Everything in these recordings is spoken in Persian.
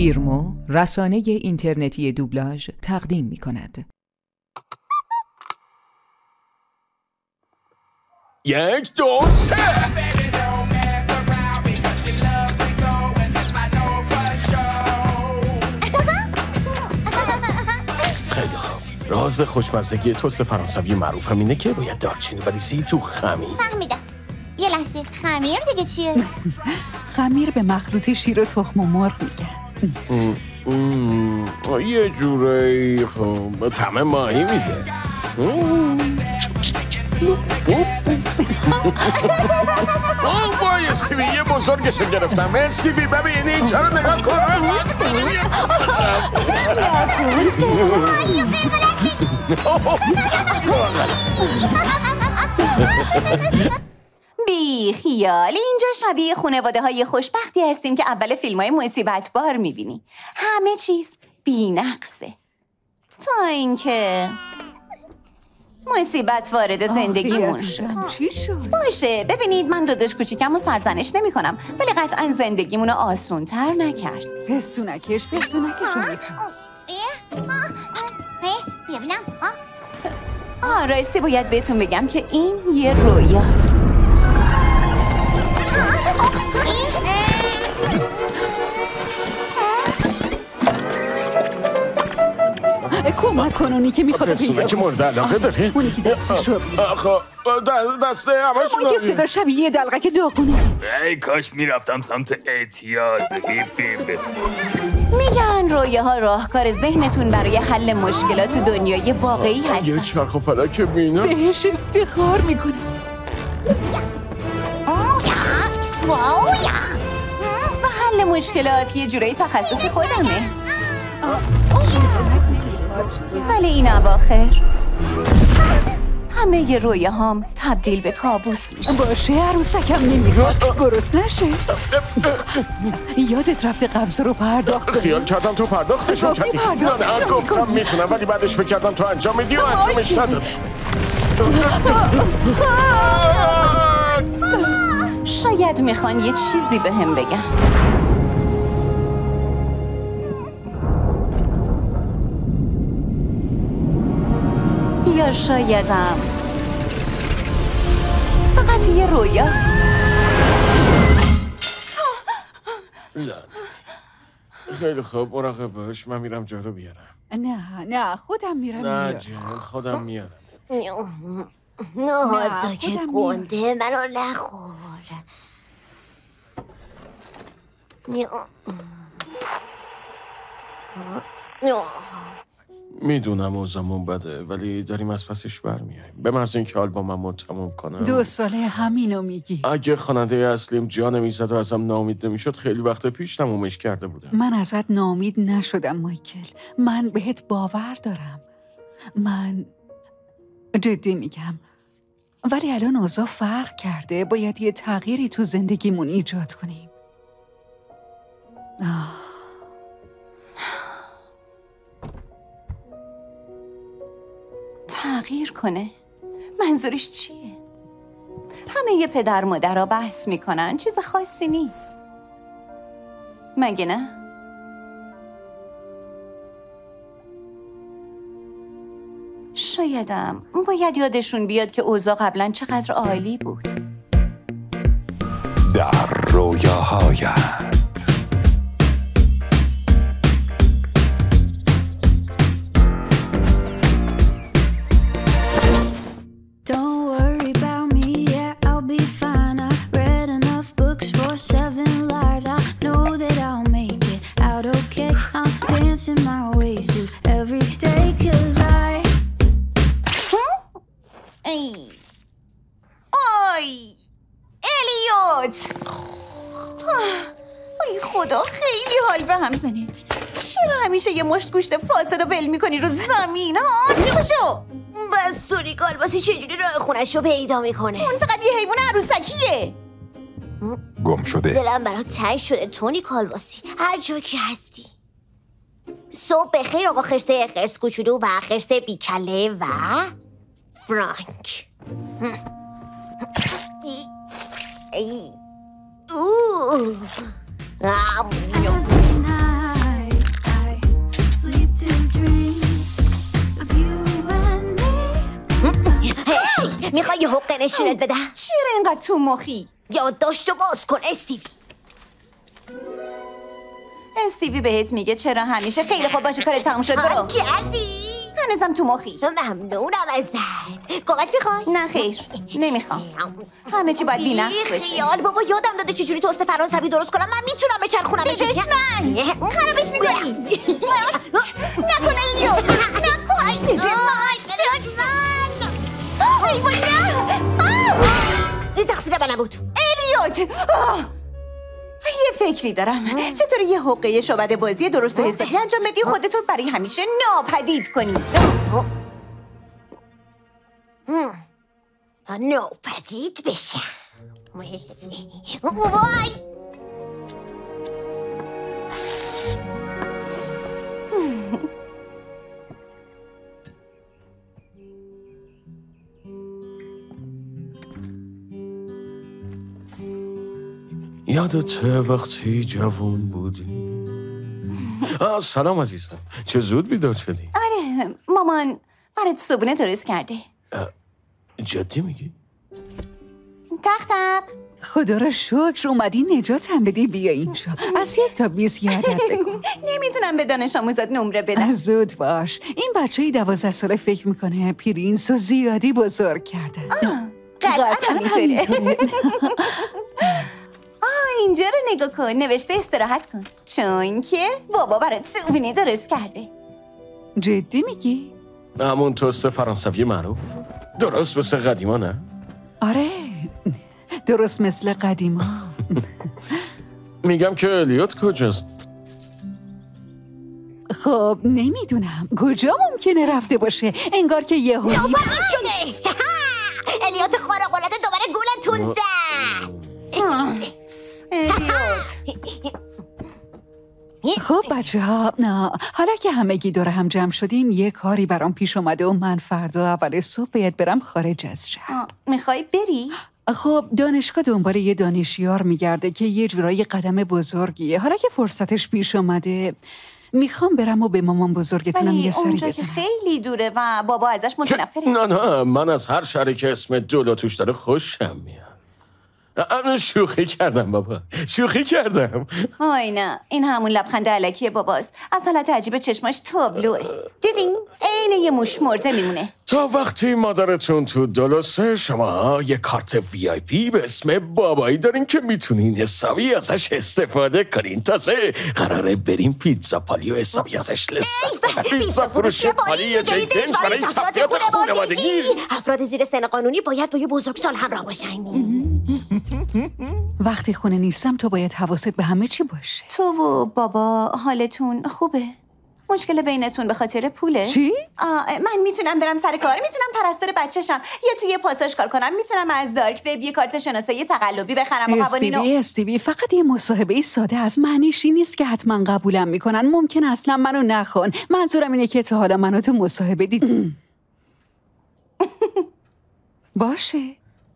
ایرمو رسانه اینترنتی دوبلاژ تقدیم می‌کند. 1 2 3 خیلی خوب. راز خوشمزگی توست فرانسوی معروفم اینه که باید دارچینی بریزی تو خمیر. فهمیدم. یه لحظه، خمیر دیگه چیه؟ خمیر به مخلوط شیر و تخم و مرغ میگن. یه جوری خب طعم ماهی میده. وای استیوی یه بزرگشو گرفتم. استیوی ببین این چرا نگاه کنم. بی خیال، اینجا شبیه خانواده های خوشبختی هستیم که اول فیلم های مصیبت بار میبینی. همه چیز بی نقصه تا اینکه مصیبت وارد زندگیمون شد. چی شد؟ باشه ببینید من داداش کوچیکم رو سرزنش نمی کنم، ولی قطعا زندگیمون رو آسون تر نکرد. پستونکش ببینم. راستی باید بهتون بگم که این یه رویاست. کمک کن اونی که میخواد پستونه که مورد علاقه داره. اونی که دستش رو بید. دسته همشون اون که صدا شبیه یه دلغک داغونه. ای کاش میرفتم سمت اعتیاد. میگن رویه ها راهکار ذهنتون برای حل مشکلات دنیای واقعی هستن. یه چرخ و فلک بینم. بهش افتخار میکنه. و حل مشکلات یه جورایی تخصص خودمه. ولی این اواخر همه ی رویه هام تبدیل به کابوس میشه. باشه عروسکم نمیخواد گرست نشه. یادت رفته قبضه رو پرداخت کنی؟ خیال کردم تو پرداختشون کردی. نه گفتم میتونم ولی بعدش فکر کردم تو انجام میدی و انجامش ندادی. شاید میخوان یه چیزی به هم بگن. یا شایدم فقط یه رویاست. خیلی خوب مراقب باش. من میرم جا رو بیارم. نه خودم میرم. نه جان خودم میارم. نه حتی که گنده منو نخور. میدونم اوضاعمون بده ولی داریم از پسش برمیاییم. به محض اینکه آلبوممو تموم کنم. 2 ساله همینو میگی. اگه خواننده اصلیم جا نمیزد و ازم ناامید نمیشد خیلی وقت پیش تمومش کرده بودم. من ازت ناامید نشدم مایکل. من بهت باور دارم. من جدی میگم. ولی الان اوضاع فرق کرده. باید یه تغییری تو زندگیمون ایجاد کنیم. تغییر کنه؟ منظورش چیه؟ همه یه پدر مادرها بحث میکنن، چیز خاصی نیست مگه نه؟ شایدم باید یادشون بیاد که اوضاع قبلا چقدر عالی بود. در رویاهایت خدا خیلی حال به هم زنه. چرا همیشه یه مشت گوشت فاسد و ول میکنی رو زمین ها؟ نشو بس سوری کالباسی چجوری راه خونش رو پیدا میکنه؟ اون فقط یه حیوان عروسکیه. گم شده. دلم برات تنگ شده تونی کالباسی، هر جا که هستی. صبح بخیر آقا خرسه خرس کوچولو و خرسه بیکله و فرانک. میخوای یه حقه نشونت بدم؟ چرا اینقدر تو مخی؟ یادداشتو باز کن استیوی. استیوی بهت میگه چرا همیشه خیلی خوب باشه کار تموم شد. برو. کردی؟ هنوزم تو مخی. ممنونم ازت. کمک میخوای؟ نه خیر نمیخوام. همه چی باید بی‌نقص بشه. خیال بابا یادم داده چجوری توست فرانسوی درست کنم. من میتونم بچرخونم. دشمن خرابش میکنی. نکن الیوت. نکن. دشمن. وای نه. این تقصیر من نبود. الیوت. یه فکری دارم. چطوری یه حقه شعبده بازی درست و حسابی انجام بدی خودتو برای همیشه ناپدید کنی؟ ناپدید بشم. وای یادت وقتی جوان بودی؟ سلام عزیزم، چه زود بیدار شدی؟ آره مامان برات صبونه درست کرده. جدی میگی؟ تق تق. خدا را شکر اومدی نجاتم بدی. بیا اینجا از 1 تا 20 یادت بکن. نمیتونم به دانش آموزات نمره بدم. زود باش. این بچه 12 ساله فکر میکنه پرینس رو زیادی بزرگ کردن. قطعا همینطوره. اینجا رو نگاه کن. نوشته استراحت کن چون که بابا برات صبونه درست کرده. جدی میگی؟ همون توست فرانسوی معروف. درست مثل قدیما نه؟ آره درست مثل قدیما. میگم که الیوت کجاست؟ خب نمیدونم کجا ممکنه رفته باشه. انگار که یه هایی ناپدید شده. الیوت خارق‌العاده دوباره گولتون زد. الیوت. خب بچه ها حالا که همگی دور هم جمع شدیم یه کاری برام پیش اومده و من فردا اول صبح باید برم خارج از شهر. میخوای بری؟ خب دانشگاه دنبال یه دانشیار میگرده که یه جورایی قدم بزرگیه. حالا که فرصتش پیش اومده میخوام برم و به مامان بزرگتونم یه سری اونجا که بزنم. خیلی دوره و بابا ازش متنفره. نه من از هر شهری که اسم دولا توش داره خوشم میاد. شوخی کردم بابا، شوخی کردم. آی نه این همون لبخند الکی باباست. از حالت عجیب چشماش تابلوه. دیدین؟ عین یه موش مرده میمونه. تا وقتی مادرتون تو دلسه شما یه کارت VIP به اسم بابایی دارین که میتونین حسابی ازش استفاده کنین. تازه قراره بریم پیتزا پالی و حسابی ازش لذت. پیتزا فروشی پالی یه جای دنج برای تفریحات خانوادگی. افراد زیر سن قانونی باید با یه بزرگسال همراه باشن. وقتی خونه نیستم تو باید حواست به همه چی باشه. تو و بابا حالتون خوبه؟ مشکل بینتون به خاطر پوله؟ چی؟ من میتونم برم سر کار، میتونم پرستار بچه‌شم یا توی پاساژ کار کنم، میتونم از دارک وب یه کارت شناسایی تقلبی بخرم و قوانینو. استیوی فقط یه مصاحبه ساده از معنیش این نیست که حتما قبولم میکنن. ممکن اصلا منو نخون. منظورم اینه که تا حالا منو تو مصاحبه دید. باشه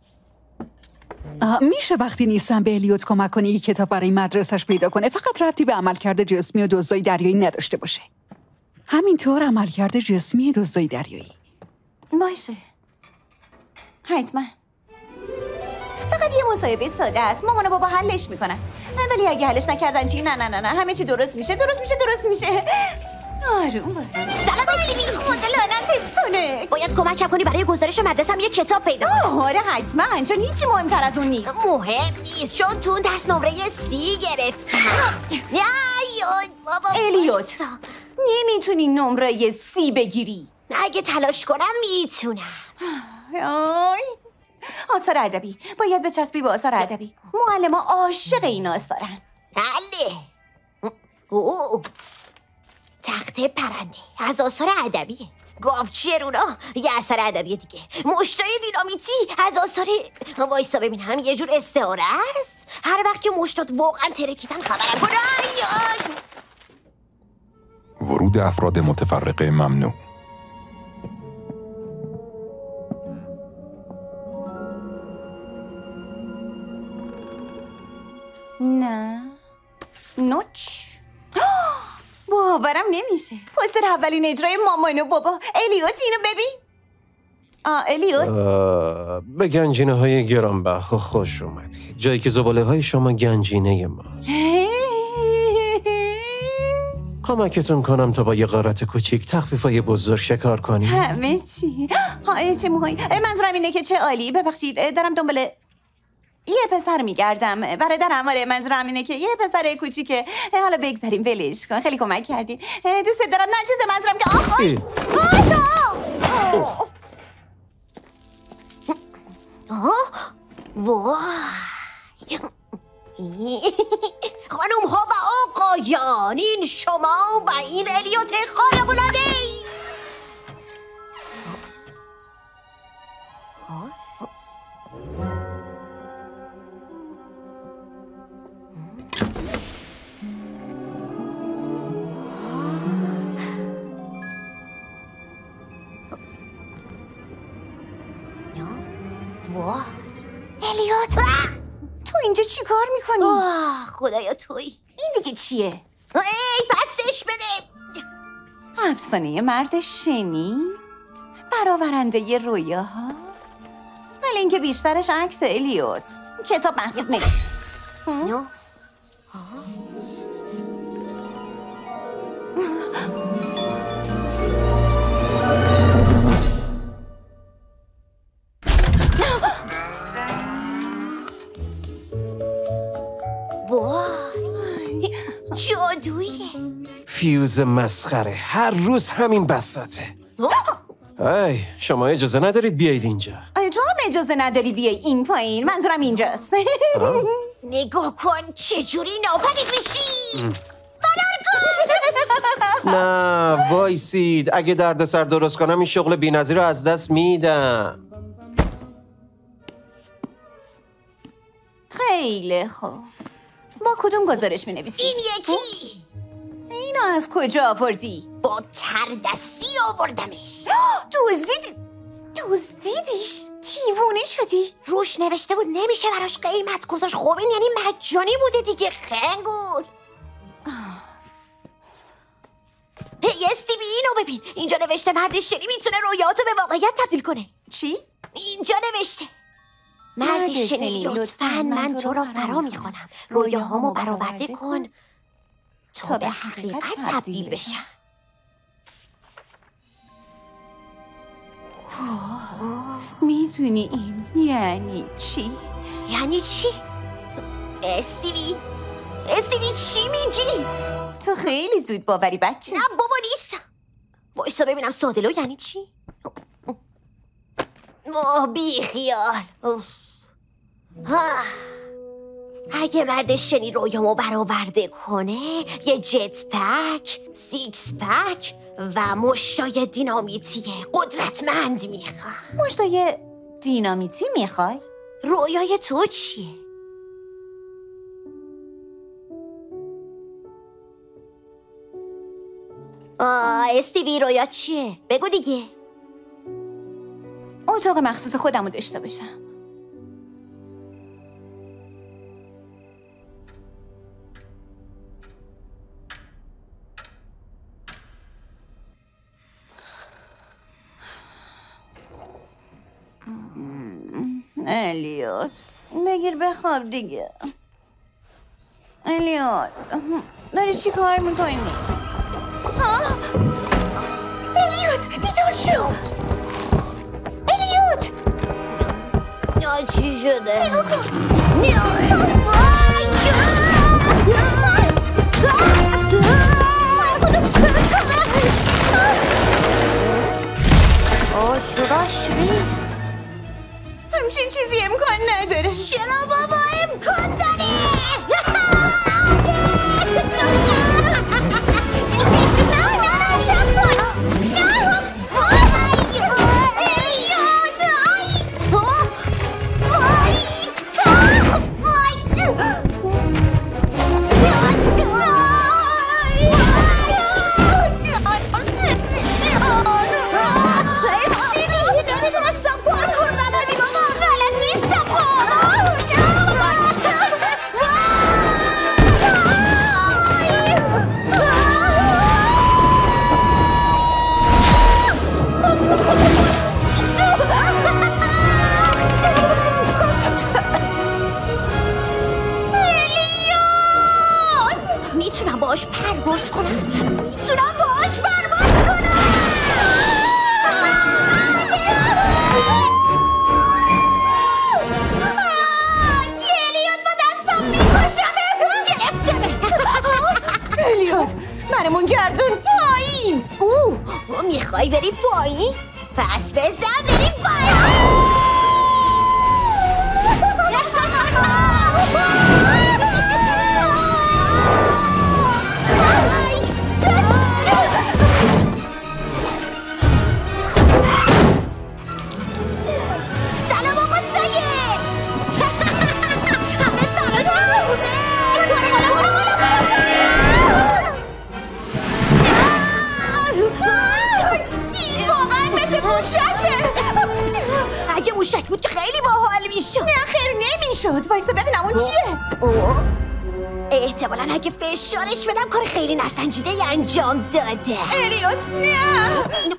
میشه وقتی نیستم به الیوت کمک کنی یه کتاب برای مدرسش پیدا کنه. فقط ربطی به عملکرد جسمی و دزدای دریایی نداشته باشه. همینطور عملکرد جسمی دزدای دریایی. باشه حتما. فقط یه مصاحبه ساده است. مامان و بابا حلش میکنن. ولی اگه حلش نکردن چی؟ نه همه چی درست میشه. آروم باش. سلام استیوی. خدا لعنتت کنه. باید کمکم کنی برای گزارش مدرسم یه کتاب پیدا کنم. آره حتما چون هیچی مهمتر از اون نیست. مهم نیست چون تو اون درس نمره 30 گرفتم. بابا الیوت نمیتونی نمره 30 بگیری. اگه تلاش کنم میتونم. آثار ادبی باید بچسبی به آثار ادبی. معلم‌ها عاشق ایناست دارن. بله. تخته پرنده از آثار ادبیه. گاوچرونا یه اثر ادبی دیگه. مشتای دینامیتی از آثار وایسا ببینم یه جور استعاره است. هر وقت که مشتات واقعا ترکیدن خبرم کنه. ورود افراد متفرقه ممنوع. نه نوچ باورم نمیشه. پوستر اولین اجرای مامان و بابا. الیوت اینو ببین. الیوت به گنجینه های گرانبها خوش اومدی. جایی که زباله های شما گنجینه ماست. کمکتون کنم تا با یه غارت کوچیک تخفیفای بزرگ شکار کنیم. همه چی؟ چه موهایی؟ منظورم اینه که چه عالی. ببخشید دارم دنبال یه پسر میگردم. برادرم. آره منظورم اینه که یه پسر کوچیکه. حالا بگذاریم ولش کن. خیلی کمک کردی. دوست دارم. نه چیزه منظورم که خانوم ها و آقایان، این شما و این الیوت خارق‌العاده. الیوت تو اینجا چی کار میکنی؟ خدایا توی این دیگه چیه؟ ای پسش بده. افسانه مرد شنی؟ برآورنده رویاها؟ ولی اینکه بیشترش عکس الیوت. کتاب محسوب نمیشه. جادویه. فیوز مسخره. هر روز همین بساطه. ای شما اجازه ندارید بیایید اینجا. تو هم اجازه نداری بیای این پایین. منظورم اینجاست. نگاه کن چجوری ناپدید میشی. نه وایسید. اگه دردسر درست کنم این شغل بی‌نظیر رو از دست میدم. خیلی خوب. با کدوم گزارش می‌نویسی؟ این یکی. اینو از کجا آوردی؟ با تردستی آوردمش. دزدیدیش؟ دیوونه شدی؟ روش نوشته بود نمیشه براش قیمت گذاشت. خب این یعنی مجانی بوده دیگه. خنگول. هی استیوی اینو ببین. اینجا نوشته مرد شنی میتونه رویاتو به واقعیت تبدیل کنه. چی؟ اینجا نوشته مرد شنی لطفاً من تو را فرا میخوانم. رویاهامو برآورده کن تا به حقیقت تبدیل بشن. میدونی این یعنی چی؟ یعنی چی؟ استیوی چی میگی؟ تو خیلی زود باوری بچه. نه بابا نیستم. وایسا ببینم سادلو یعنی چی؟ بی خیال. اگه مرد شنی رویامو برآورده کنه یه جت پک، سیکس پک و مشتای دینامیتی قدرتمند میخوام. مشتای دینامیتی میخوای؟ رویای تو چیه؟ استیوی رویا چیه؟ بگو دیگه. اتاق مخصوص خودمو داشته باشم. الیوت بگیر بخواب دیگه. الیوت داری چی کار میکنی؟ الیوت بیدار شو. الیوت چی شده؟ نگاه کن. آجراش ریخ. همچین چیزی امکان نداره. چرا بابا امکان داره؟ میتونم باهاش پرواز کنم. الیوت با دستم میکشم گرفته. الیوت منمون گردون پایین. میخوای بری پایین؟ پس بزن بریم پایین. سلام آقا سید. همه پراشوته. دید واقعا مثل موشکه. اگه موشک بود که خیلی باحال میشد. نه خیر نمیشد. وایسا ببینم اون چیه. احتمالاً اگه فشارش بدم کار خیلی نسنجیده انجام داده. الیوت نه.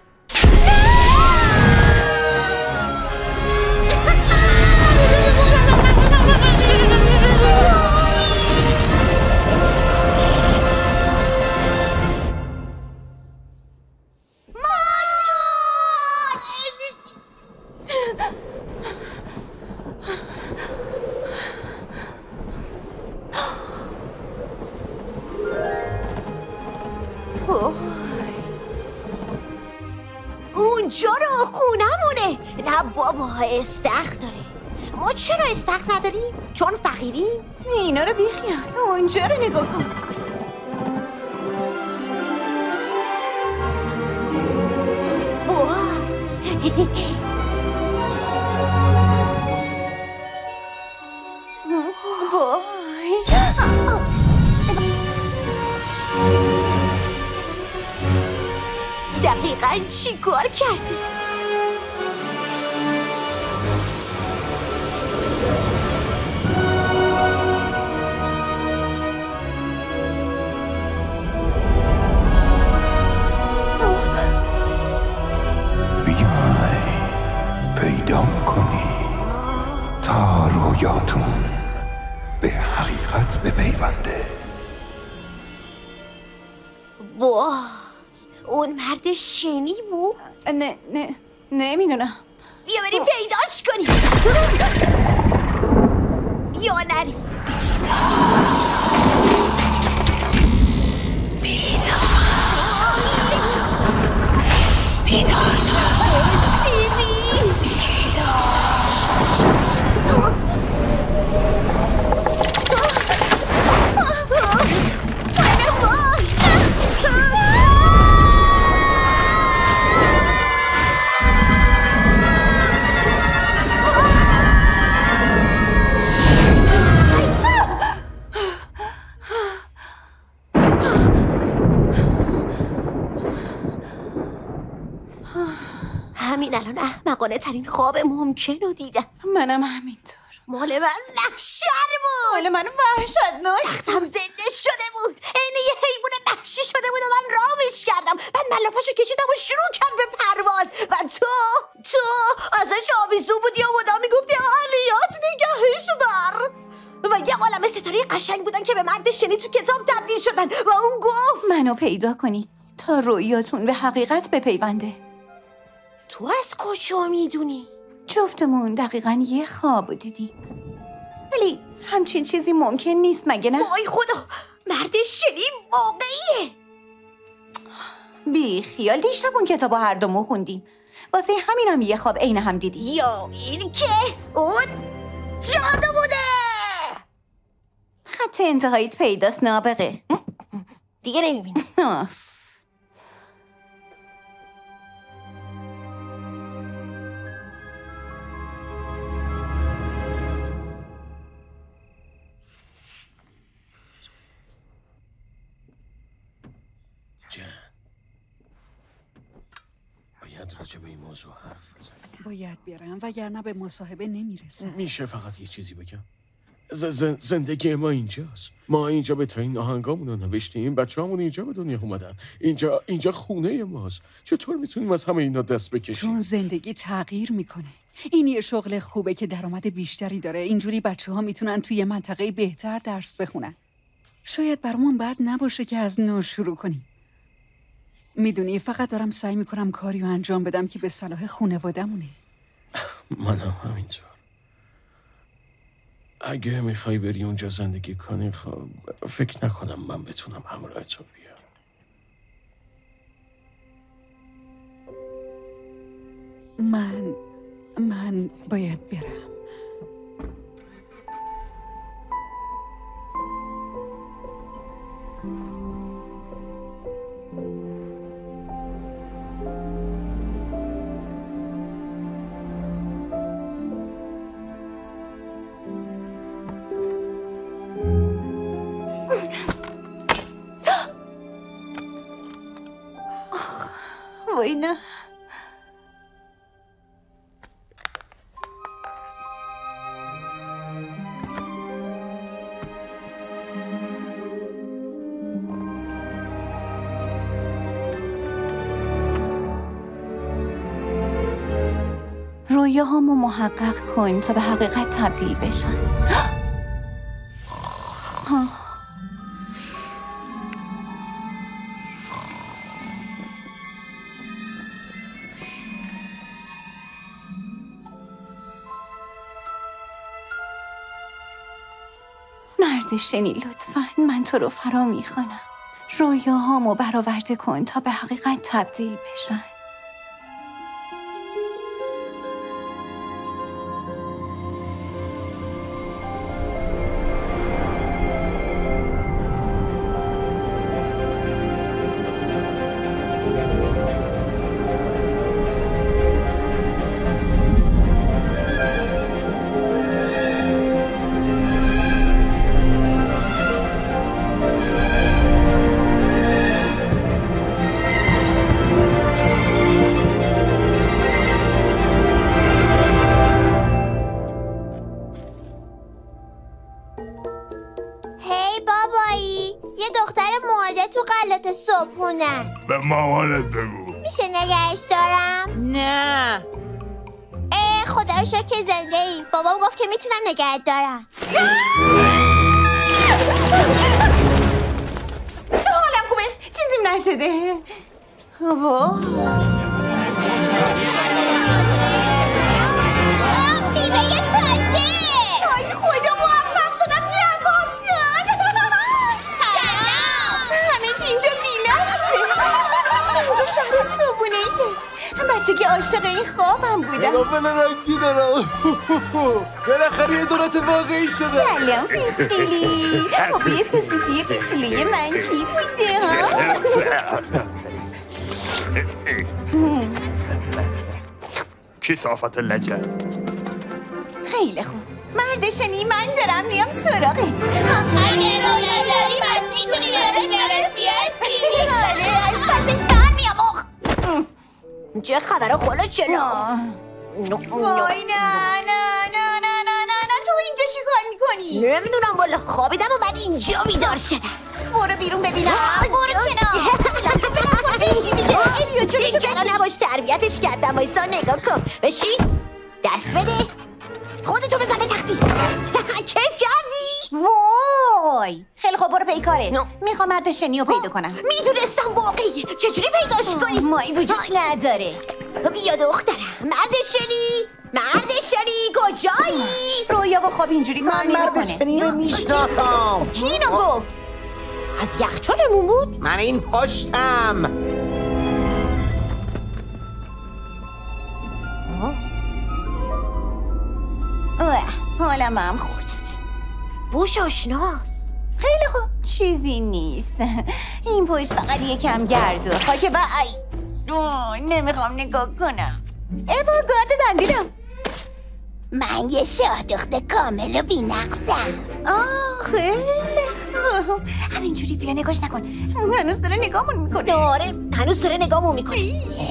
اونجا رو خونمونه. نه بابا استخر داره. ما چرا استخر نداریم؟ چون فقیریم؟ اینا رو بیخیال. اونجا رو نگاه کن. دقیقاً چی کار کردی؟ بیای پیدا کنی تا رویاتون به حقیقت بپیونده. واه، اون مرد شنی بود؟ نمیدونم. بیا بریم پیداش کنیم. یا نریم. بیدار استیوی. همین الان احمقانه ترین خواب ممکن رو دیدم. منم همینطور. مال من نخشر بود. مال من وحشتناک. تختم زنده شده بود. عین یه حیوان وحشی شده بود و من رامش کردم. بعد ملافشو کشیدم و شروع کرد به پرواز. و تو ازش آویزون بودی و مدام میگفتی الیوت نگهش دار. و یه عالمه ستاره قشنگ بودن که به مرد شنی تو کتاب تبدیل شدن. و اون گفت منو پیدا کنید تا رویاتون به حقیقت بپیونده. تو از کجا میدونی؟ جفتمون دقیقاً یه خواب دیدیم. ولی همچین چیزی ممکن نیست مگه نه؟ وای خدا، مرد شنی واقعیه. بی خیال، دیشب اون کتابو هر دومون خوندیم. واسه همینم یه خواب عین هم دیدی. یا این که اون جادو بوده. خط انتهاییت پیداست نابغه. دیگه نمیبینی. باید راجع به این موضوع حرف بزنیم. باید برم وگرنه به مصاحبه نمیرسم. میشه فقط یه چیزی بگم؟ زندگی ما اینجاست. ما اینجا بهترین آهنگامون رو نوشتیم. بچه‌هامون اینجا به دنیا اومدن. اینجا خونه ماست. چطور میتونیم از همه اینا دست بکشیم؟ چون زندگی تغییر میکنه. این یه شغل خوبه که درآمد بیشتری داره. اینجوری بچه‌ها میتونن توی منطقه بهتر درس بخونن. شاید برامون بد نباشه که از نو شروع کنیم. میدونی فقط دارم سعی میکنم کاری رو انجام بدم که به صلاح خانواده‌مونه. منم همینطور. اگه میخوای بری اونجا زندگی کنی خب فکر نکنم من بتونم همراه تو بیام. من باید برم. وای نه. رویاهامو محقق کن تا به حقیقت تبدیل بشن. مرد شنی لطفاً من تو رو فرا میخوانم. رویاهامو برآورده کن تا به حقیقت تبدیل بشن. به مامانت بگو. میشه نگهش دارم؟ نه. خدا رو شکر که زنده ای. بابام گفت که میتونم نگهت دارم. حالم خوبه، چیزیم نشده. میوه تازه. ای خدا موفق شدم جواب داد. سلام. همه چی اینجا بی‌نقصه. اینجا شهر صبحونه‌ایه. بچه که عاشق این خوابم بودم. فلافل رنگی دارم. بالاخره یه دونت واقعی شده. سلام فیسقیلی. خب یه سوسیسی کوچولوی من کی بوده ها؟ کثافت لجن. خیلی خوب. مرد شنی من دارم میام سراغت. اگه رویا داری پس میتونی یادش برسی هستی. آره از پسش برمیام. چه خبره خلا جلو؟ وای نه تو اینجا چی کار میکنی؟ نمیدونم والا خوابیدم و بعد اینجا بیدار شدم. برو بیرون ببینم. برو کنار. بشین دیگه. بیا جلو نباش تربیتش کردم. وایسا نگاه کن. بشین دست بده. خودتو بزن به تختی. کیف کردی؟ وای خیلی خوب برو پی کارت. میخوام مرد شنی رو پیدا کنم. میدونستم واقعی. چجوری پیداش کنی؟ مایی وجود نداره. بیا دخترم. مرد شنی کجایی؟ رویا و خواب اینجوری کار نمیکنه. من مرد شنی رو میشناسم. کی اینو گفت؟ از یخچالمون بود؟ من این پشتم. حالم هم خورد. بوش آشناس. خیلی خوب چیزی نیست. این پشت فقط یکم گرد و خاک با نمیخوام نگاه کنم. ایوا گارد دندیلم. من یه شاه دخت کامل و بی نقصم. خیلی خوب. همینجوری بیا نگاش نکن. هنوز داره نگاهمون میکنه. آره هنوز داره نگاهمون میکنه.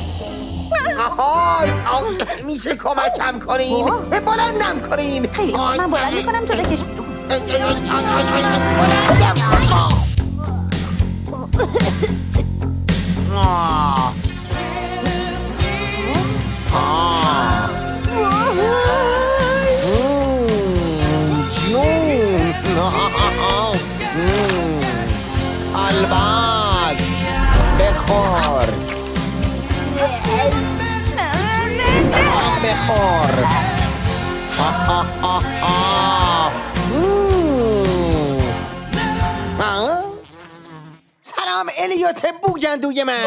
آهای میشه کمکم کنین؟ به بلندم کنین. خیلی خوب من بلند میکنم تو بکش بیرون. جون بخور بخور سلام الیوت بوگندوی من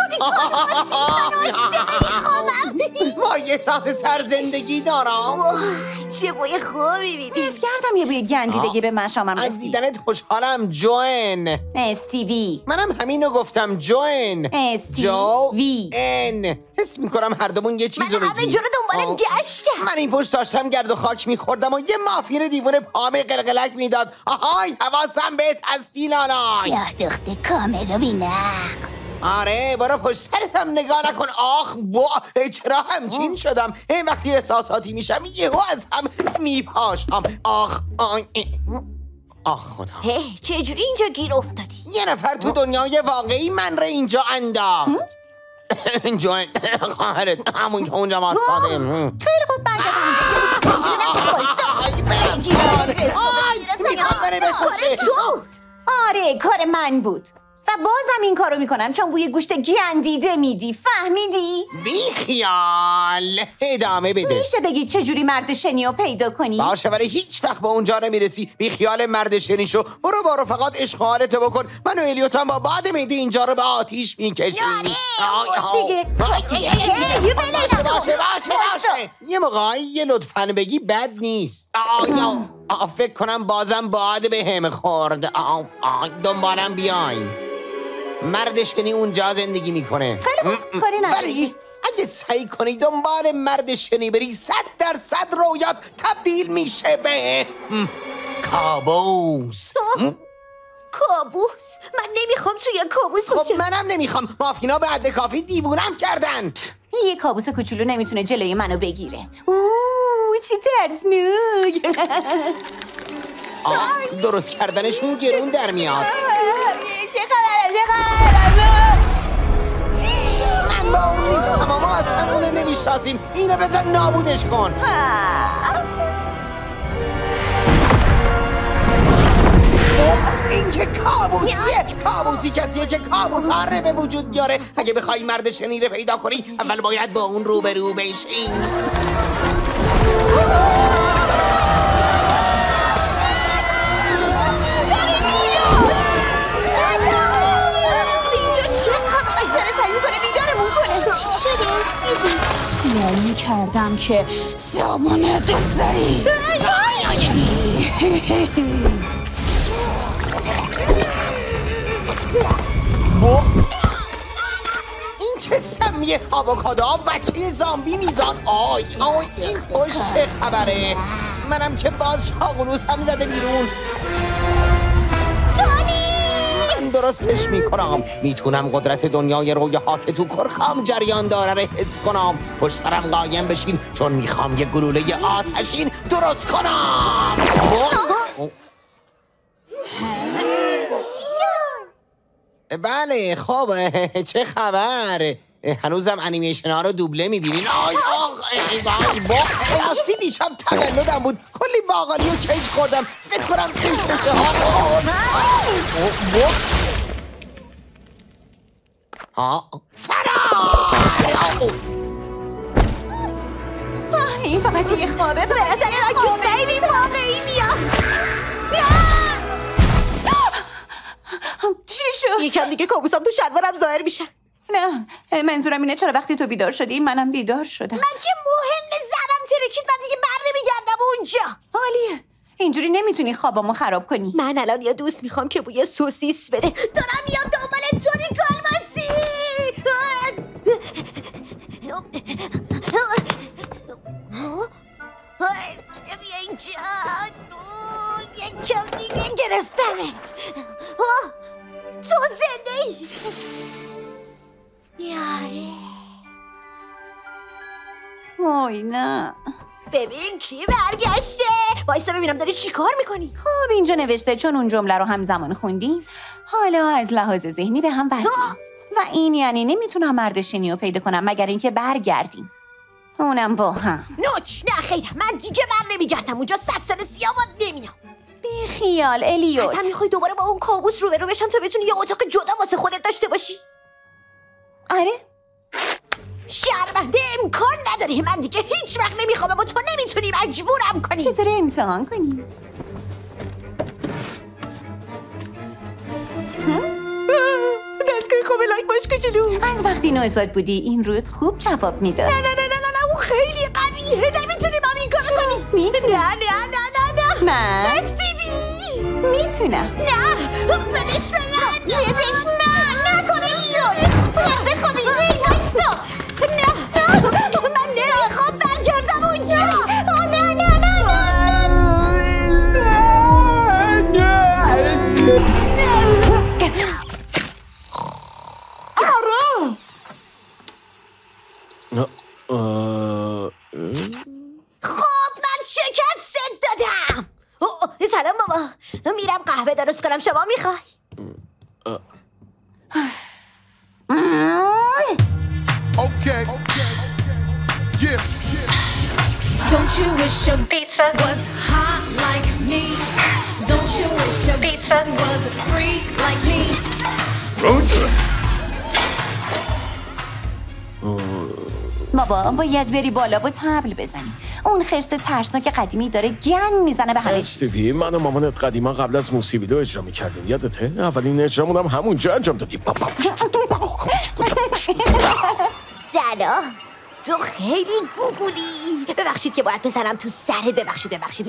وای احساس سرزندگی دارم چه بوی خوبی میدی. حس کردم یه بوی گندیدگی به مشامم از رسید. دیدنت خوشحالم جوئن. استیوی منم همینو گفتم جوئن. استیوی حس میکنم هر دومون یه چیزو من همه جا رو دنبال گشتم. من این پشت داشتم گرد و خاک میخوردم و یه مافیر دیوونه پامه قلقلک میداد. آهای حواسم بهت هستی لالای. سیاه دخته کامل و بی‌نقص. آره برو پشت سرتم نگاه نکن. آخ چرا همچین شدم؟ وقتی احساساتی میشم یهو از هم میپاشم. آخ خدا. چجوری اینجا گیر افتادی؟ یه نفر تو دنیای واقعی من رو اینجا انداخت. جوئن خواهرت همون که اونجا واسطاده. خیلی خوب آره کار من بود و بازم این کارو میکنم چون بوی گوشت گندیده میدی. فهمیدی؟ بیخیال ادامه بده. میشه بگی چجوری مرد شنی رو پیدا کنی؟ باشه ولی هیچ وقت به اونجا نمیرسی. بیخیال مرد شنی شو. برو رفقات عشق حالتو بکن. من و الیوتم با باد میده اینجا رو به آتیش میکشیم. دیگه باشه یه موقعی یه لطفاً بگی بد نیست. فکر کنم بازم باد به هم خورد. دنبالم بیاین. مرد شنی اونجا زندگی میکنه. خیلی خوب کاری نداری. ولی اگه سعی کنی دنبال مرد شنی بری 100% رویات تبدیل میشه به کابوس. کابوس؟ من نمیخوام توی کابوس باشم. خب منم نمیخوام. مافینا به حد کافی دیوونم کردن. یه کابوس کوچولو نمیتونه جلوی منو بگیره. چی ترسناک. درست کردنشون گرون در میاد. چه خبره؟ من با اون نیستم و ما اصلا اونو نمیشناسیم. اینو بزن نابودش کن. این که کابوسیه. کابوسی کسیه که کابوس هره به وجود میاره. اگه بخوای مرد شنی رو پیدا کنی اول باید با اون روبرو بشی. خیال کردم که صابونه دوست داری. این چه سمیه؟ آووکادو بچه زامبی میزان. این خوش چه خبره؟ منم که باز شاغونوس هم زده بیرون. من درستش میکنم. میتونم قدرت دنیای رویه ها که تو کرخام جریان داره رو حس کنم. پشت سرم قایم بشین چون میخوام یه گلوله آتشین درست کنم. بله خب چه خبر؟ هنوزم انیمیشن ها رو دوبله میبینین؟ راستی دیشب تولدم بود. کلی باقالی و کیک خوردم. فکر کنم پیش بشه فرار. این فقط یه خوابه. به نظر من خیلی واقعی میاد. چی شد؟ یکم دیگه کابوسم تو شلوارم ظاهر میشه. نه منظورم اینه چرا وقتی تو بیدار شدی منم بیدار شدم. من که مهمه زرم ترکید. من دیگه بر نمیگردم اونجا. عالیه. اینجوری نمیتونی خوابامو خراب کنی. من الان یه دوست میخوام که بوی سوسیس بده. دارم میام دنبال تو نیکالماسی. بیا اینجا. یکم دیگه گرفتمت. تو زنده ای؟ یاره. وای نه. ببین کی برگشته. وایسا ببینم داری چی کار میکنی. خب اینجا نوشته چون اون جمله رو همزمان خوندیم حالا از لحاظ ذهنی به هم وصلیم و این یعنی نمیتونم مرد شنی رو پیدا کنم مگر اینکه برگردیم. اونم با هم. نوچ نه خیر. من دیگه بر نمیگردم اونجا. 100 سال سیاوات نمیام. بی خیال الیوت. اصلا میخوای دوباره با اون کابوس روبرو بشم تا بتونی یه اتاق جدا واسه خودت داشته باشی؟ آره شرمنده، امکان نداره. من دیگه هیچ وقت نمیخوام و تو نمیتونی مجبورم کنی. چطوری امتحان کنیم؟ دستگاه خوب لایک باش کوچولو. از وقتی نوزاد بودی این رود خوب جواب میداد. نه اون خیلی قویه. نمیتونی با این کارو کنی. میتونم. نه من استیوی میتونم. نه بدش به من. بدش نکنه. باید بخوابی. وایستا. نه من نمیخوام برگردم اونجا. خب من شکست دادم. سلام بابا، میرم قهوه درست کنم. شما میخوای؟ Okay. Yeah. Don't you wish your pizza was hot like me? Don't you wish your pizza was a freak like me? بابا باید بری بالا و طبل بزنی. اون خرس ترسناک قدیمی داره گن میزنه به همه چی. استیوی، من و مامانت قدیما قبل از موسیقی اجرا میکردیم، یادته؟ اولین اجرامون هم همونجا انجام دادیم. سلام، تو خیلی گوگولی. ببخشید که باید بزنم تو سرت. ببخشید.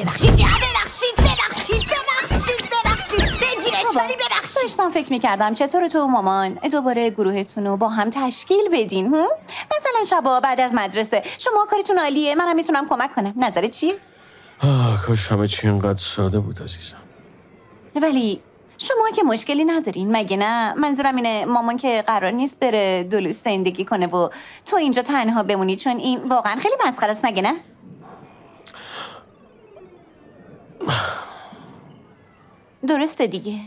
بگیرش ولی ببخشید. داشتم فکر میکردم چطور تو و مامان دوباره گروهتون رو با هم تشکیل بدین. مثلا شبا بعد از مدرسه شما کارتون عالیه، منم میتونم کمک کنم. نظرت چیه؟ کاش همه چی اینقدر ساده بود عزیزم. ولی شما که مشکلی ندارین مگه نه؟ منظورم اینه مامان که قرار نیست بره دولوس زندگی کنه و تو اینجا تنها بمونی، چون این واقعا خیلی مسخره است مگه نه؟ درسته دیگه.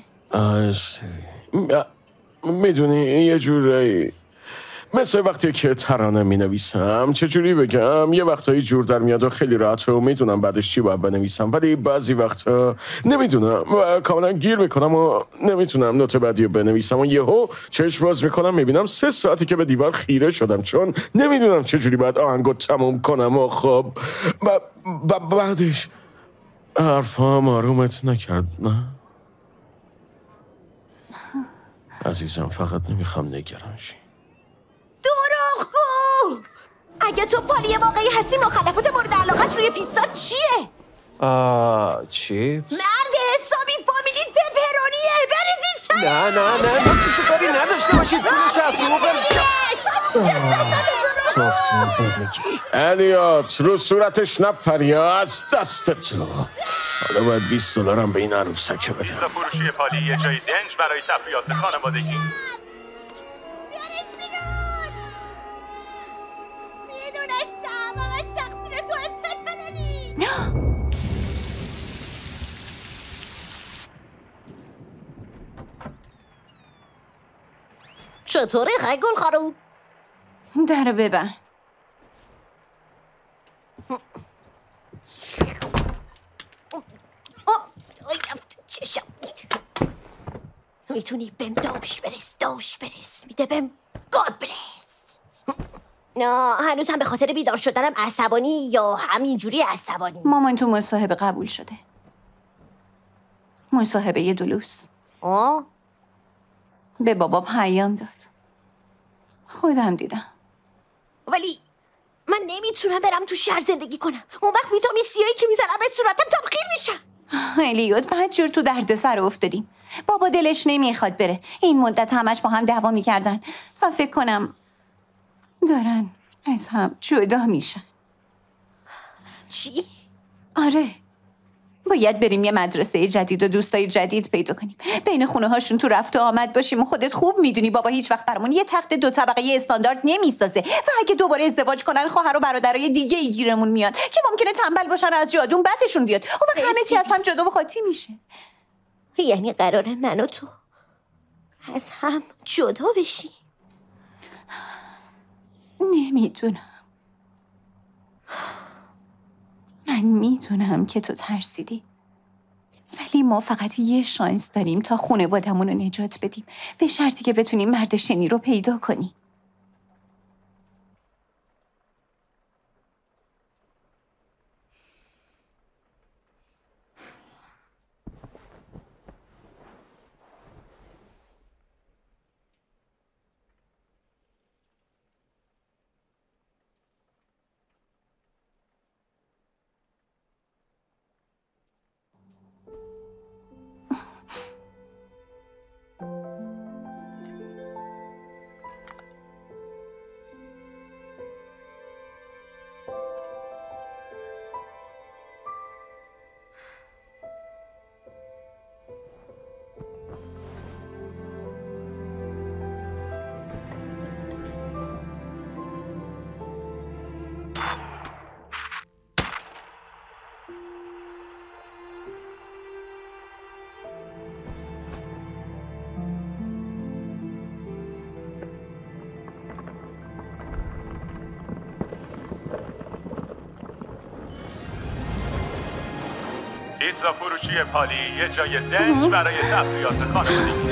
میدونی یه جوری مثل وقتی که ترانه می نویسم، چجوری بگم، یه وقتایی جور در میاد و خیلی راحت و میدونم بعدش چی باید بنویسم، ولی بعضی وقتا نمیدونم و کاملا گیر میکنم و نمیتونم نوت بعدی رو بنویسم و یهو چشم باز میکنم میبینم 3 ساعتی که به دیوار خیره شدم چون نمیدونم چجوری باید آهنگو تموم کنم و خب بعدش حرفام آرومت نکرد نه؟ عزیزم فقط نمیخوام نگران شی. دروغگو! اگه تو پاری واقعی هستی مخلفات مورد علاقت روی پیتزا چیه؟ چیپس؟ مرد حسابی فامیلیت پپرونیه. بریزی سر. نه چه کاری نداشته باشید. پولش از توفتون زندگی الیوت رو صورتش نپریا از دست تو. حالا باید $20 به این عروسک بدم. پیتزا فروشی پالی یه جای دنج برای تفریحات خانوادگی. بیارش بیرون. میدونستم همه شخصی تو پپرونی. چطوره گل خانوم؟ درو ببن. چشم میتونی بهم دوش برس میده بهم گاد برس. نه هنوز هم به خاطر بیدار شدنم عصبانی یا همینجوری عصبانی؟ مامان تو مصاحبه قبول شده. مصاحبه یه دولوس. به بابا پیام داد. خودم دیدم. ولی من نمیتونم برم تو شهر زندگی کنم. اون وقت ویتامین سیایی که میزنم به صورتم تبخیر میشم. الیوت بعد جور تو درد سر افتادیم. بابا دلش نمیخواد بره. این مدت همش با هم دعوا میکردن و فکر کنم دارن از هم جدا میشن. چی؟ آره باید بریم یه مدرسه جدید و دوستای جدید پیدا کنیم. بین خونه هاشون تو رفت و آمد باشیم و خودت خوب میدونی بابا هیچ وقت برامون یه تخت 2 طبقه استاندارد نمیسازه و اگه دوباره ازدواج کنن خواهر و برادرای دیگه ای گیرمون میان که ممکنه تنبل باشن از جادون بعدشون بیاد. اون وقت همه چی از هم جدا و خاطی میشه. یعنی قراره من و تو از هم جدا بشی؟ نمیدونم. من میدونم که تو ترسیدی، ولی ما فقط یه شانس داریم تا خانوادمون رو نجات بدیم، به شرطی که بتونیم مرد شنی رو پیدا کنی. پیتزا فروشی پالی یه جای دنج برای تفریحات خانوادگی.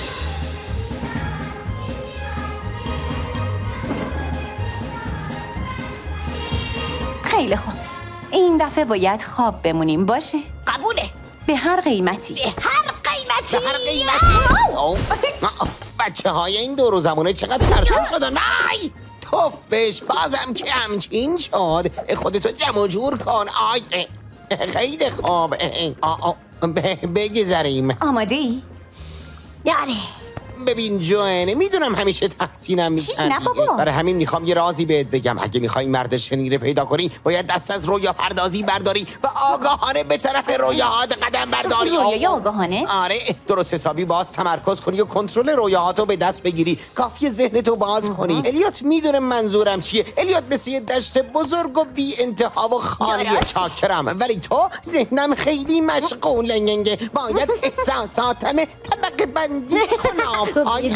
خیلی خوب، این دفعه باید خواب بمونیم باشه؟ قبوله. به هر قیمتی. به هر قیمتی. به هر قیمتی. بچه های این دو روزمونه چقدر ترسان شدن. نای توف بهش، بازم که همچین شد. خودتو جمع جور کن. خیلی خوب. بگذاریم. آماده ای؟ یاره ببین جوانه، میدونم همیشه تحسینم میکنی. چی؟ نه بابا. برای همین میخوام یه رازی بهت بگم. اگه میخوای مرد شنیره پیدا کنی باید دست از رویا پردازی برداری و آگاهانه به طرف رویاهات قدم برداری. رویای آگاهانه؟ آره، درست حسابی باز تمرکز کنی و کنترل رویاهاتو به دست بگیری. کافیه ذهنتو باز کنی. الیوت میدونه منظورم چیه. الیوت مثل یه دشت بزرگ و بی انتها و خالی چاکرم، ولی تو ذهنم خیلی مشغول لنگنگه. باید احساساتم طبقه بندی کنم. هی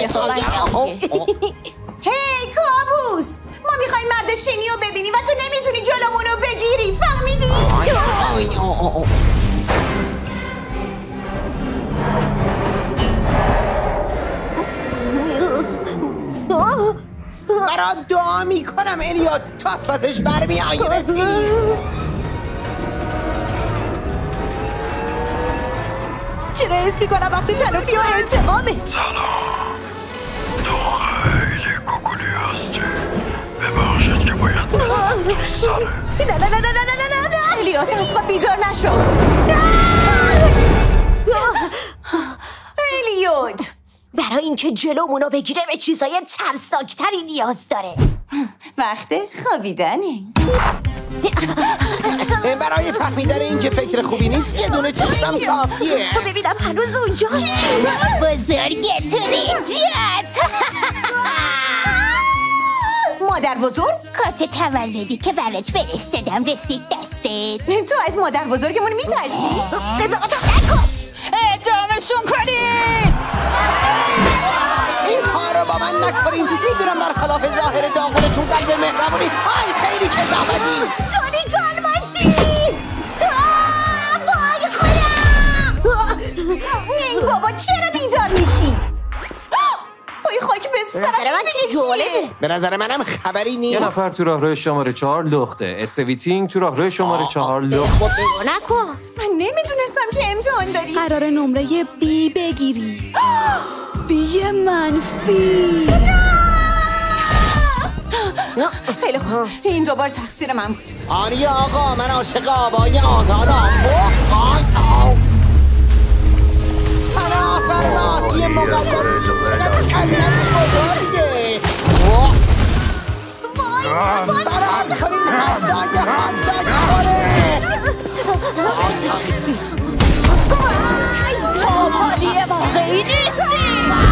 کابوس، ما میخوایم مرد شنی رو ببینی و تو نمیتونی جلومونو بگیری، فهمیدی؟ برات دعا میکنم الیوت، تو از پسش برمیایی رفیق. چرا حس میکنم وقتی تلافی و انتقامه. سلام، تو خیلی گوگلی هستی. ببخشید که باید بزنم سره. نه الیوت از خواب بیدار نشو. الیوت برای اینکه جلومونو بگیره به چیزای ترسناکتری نیاز داره. وقت خوابیدنه. برای فهمیدن اینکه فکر خوبی نیست یه دونه چشم کافیه. ببینم هنوز اونجاست. بزرگتون اینجاست. مادر بزرگ؟ کارت تولدی که برات فرستادم رسید دستت. تو از مادر بزرگمون میترسی؟ قضاوتم نکن. اعدامشون کنید. این کارو با من نکنین. میدونم برخلاف ظاهر داغونتون قلب مهربونی. خیلی کذابتی. تونی گالماسی. وای خودم. ای بابا چرا بیدار میشی؟ پای خاک به سرم جالبه. به نظر منم خبری نیست. یه نفر تو راهرو شماره 4 لخته. اسویتینگ تو راهرو شماره 4 لخت. خب نکن. من نمیدونستم که امتحان داری. قرار نمره بی بگیری. بی منفی. خیلی خوب، این دوبار تقصیر من بود. آره آقا، من عاشق آبای آزادم. پناه یه مقدس چقدر کلت بزرگه. فرار کنیم حدای کنه. تو حالی واقعی نیستی.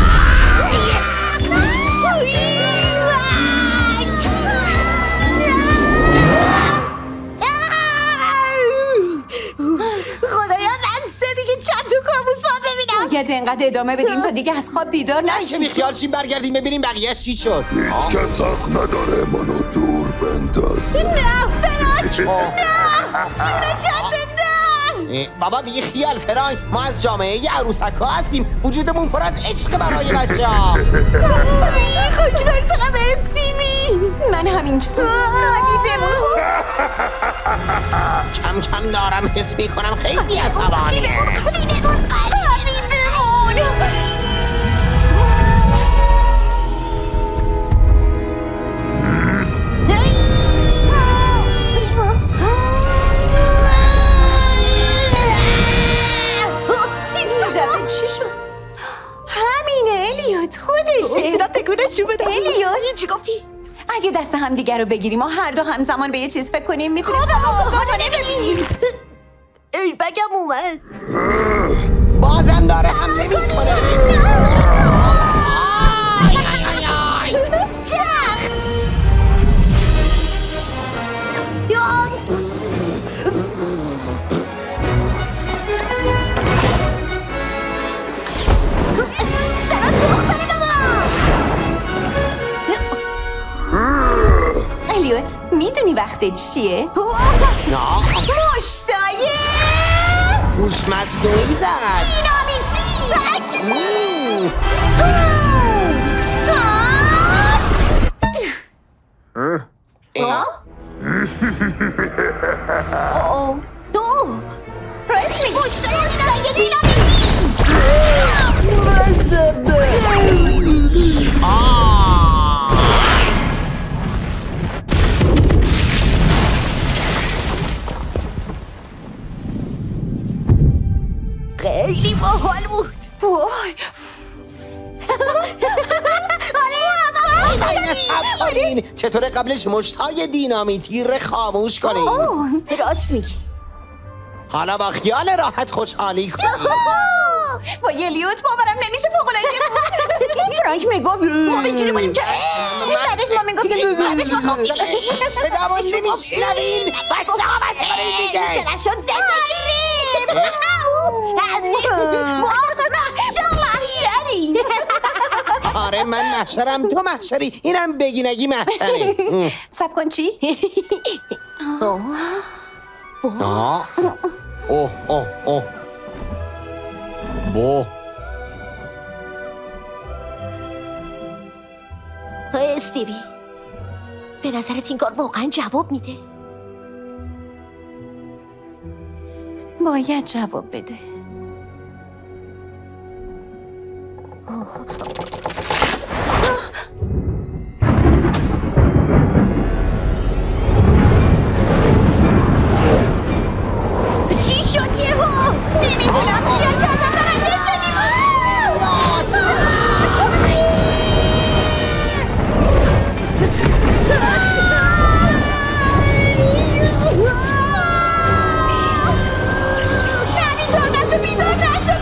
خدایا بسته دیگه چند تا کابوس ما ببینم. باید اینقدر ادامه بدیم تا دیگه از خواب بیدار نه که نشیم. بیخیال شیم برگردیم ببینیم بقیهش چی شد. هیچ کس حق نداره منو دور بندازه. نه فرانک نه جون جاده نه. بابا بی خیال فرانک، ما از جامعه عروسک ها هستیم. وجودمون پر از عشق برای بچه ها. خاکی برسنم استیوی. من همینجا قدی بمون. کم کم دارم حس میکنم خیلی عصبانیه. بمون. چی شد؟ همینه الیوت، خودشه. دیدم تکونشون بده. الیوت چی گفتی؟ اگه دست هم دیگر رو بگیریم و هر دو همزمان به یه چیز فکر کنیم میتونیم آگاهانه ببینیم. ای بگم اومد. بازم داره حمله میکنه. تخت. سرم دختره بابا. الیوت میدونی وقت چیه؟ نه مشتایه. هوش مصنوعی زد. راست میگی مشتای دینامیتی. خیلی باحال بود. وای چطوره قبلش مشتای دینامیتی رو خاموش کنیم؟ راست میگی. حالا با خیال راحت خوشحالی کنیم. وای الیوت باورم نمیشه، فوق‌العاده بود. فرانک میگفت ما اینجوری بودیم که بعدش ما میگفتیم بعدش ما خواستیم صدامو نمیشنوین بچه ها مسخرین دیگه. که نشد زندگی شما محشری. آره من محشرم تو محشری، اینم بگی نگی محشری. سب کن چی؟ اوه بو استیوی، به نظرت این کار واقعا جواب میده؟ باید جواب بده. چی شد یهو؟ نمیدونم، خیال کردم برنده شدیم. بیدار نشو.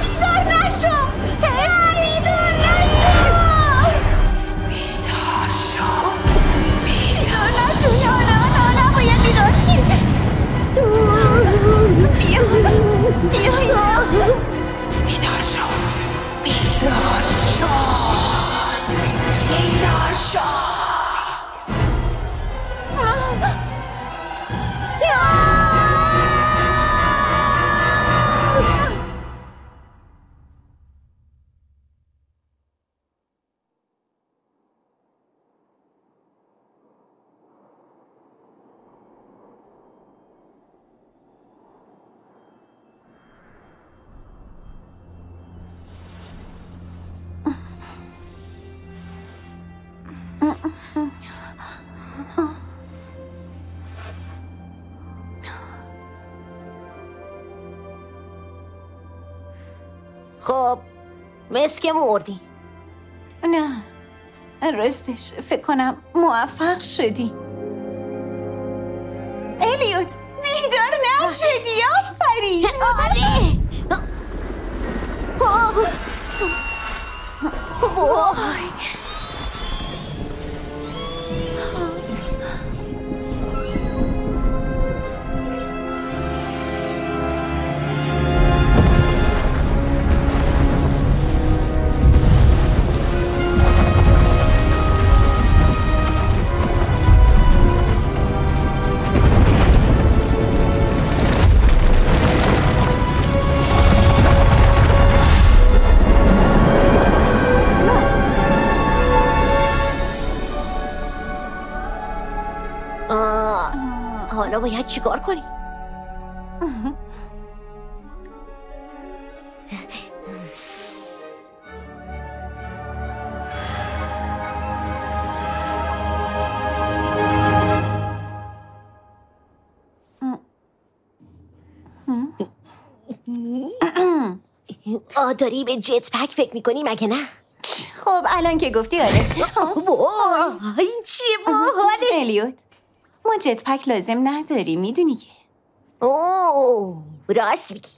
نه باید بیدار شی. بیا اینجا. بیدار شو. خب مثل که مردی. نه راستش فکر کنم موفق شدی. الیوت بیدار نشدی. آفرین. آره. وای. حالا باید چیکار کنی؟ داری به جت پک فکر میکنی مگه نه؟ خب الان که گفتی آره. وای چه باحاله. الیوت ما جت پک لازم نداری میدونی که. اوه راست میگی.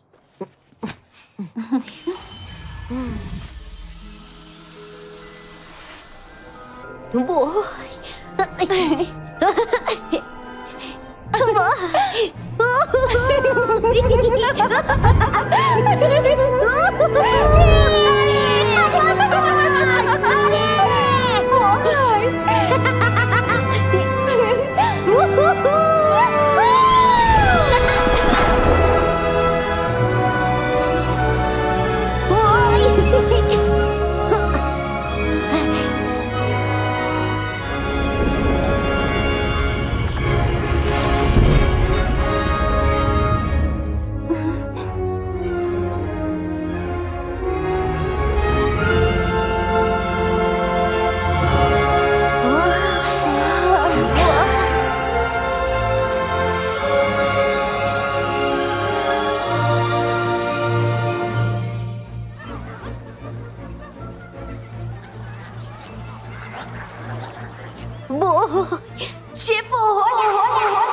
چه باحاله.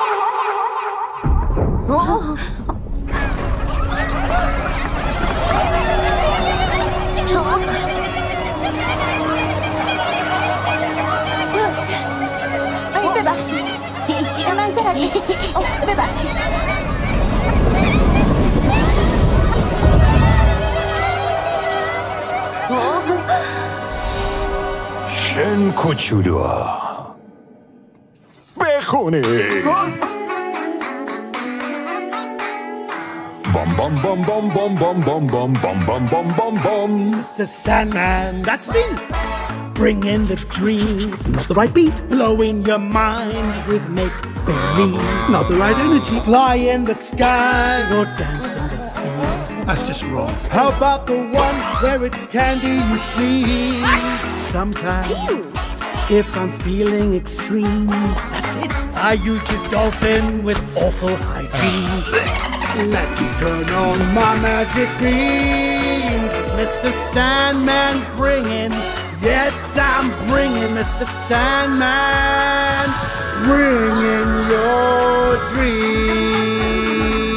ببخشید منظرت ببخشید. شن کوچولو بخونه. Bum bum bum bum bum bum bum bum bum bum bum bum bum. Mr. Sandman, that's me. Bring in the dreams, not the right beat. Blowing your mind with make-believe. Not the right energy. Fly in the sky or dance in the sea. That's just wrong. How about the one where it's candy you sneeze? Sometimes, if I'm feeling extreme, that's it. I use this dolphin with awful hygiene. Let's turn on my magic beams. Mr. Sandman, bring in. Yes, I'm bringing Mr. Sandman. Bring in your dreams.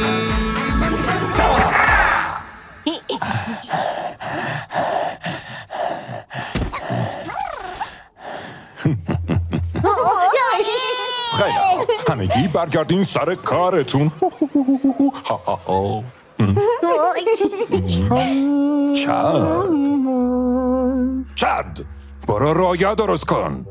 خیلی همگی برگردین سر کارتون. چد برو رویا درست کن.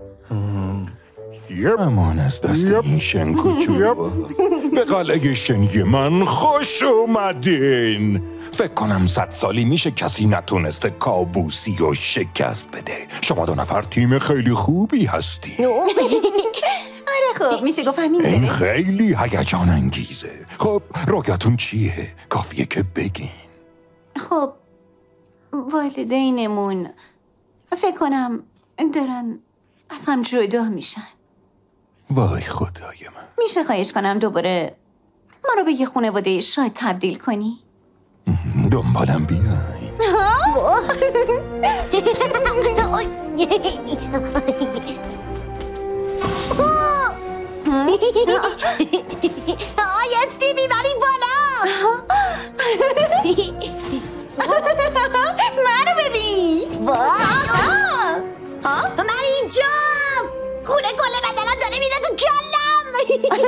امان از دست این شن کوچولو. به قلعه شنی من خوش اومدین. فکر کنم 100 سالی میشه کسی نتونسته کابوسی رو شکست بده. شما 2 نفر تیم خیلی خوبی هستی. آره خب میشه گفت همین این خیلی هیجان انگیزه. خب رویاتون چیه؟ کافیه که بگین. خب والدینمون فکر کنم دارن از هم جدا میشن. وای خدای من. میشه خواهش کنم دوباره ما رو به یه خانواده شاید تبدیل کنی؟ دنبالم بیای. آی استیوی بریم بالا. منو ببین. من اینجام. خونه گله بدنم داره میره تو کلم.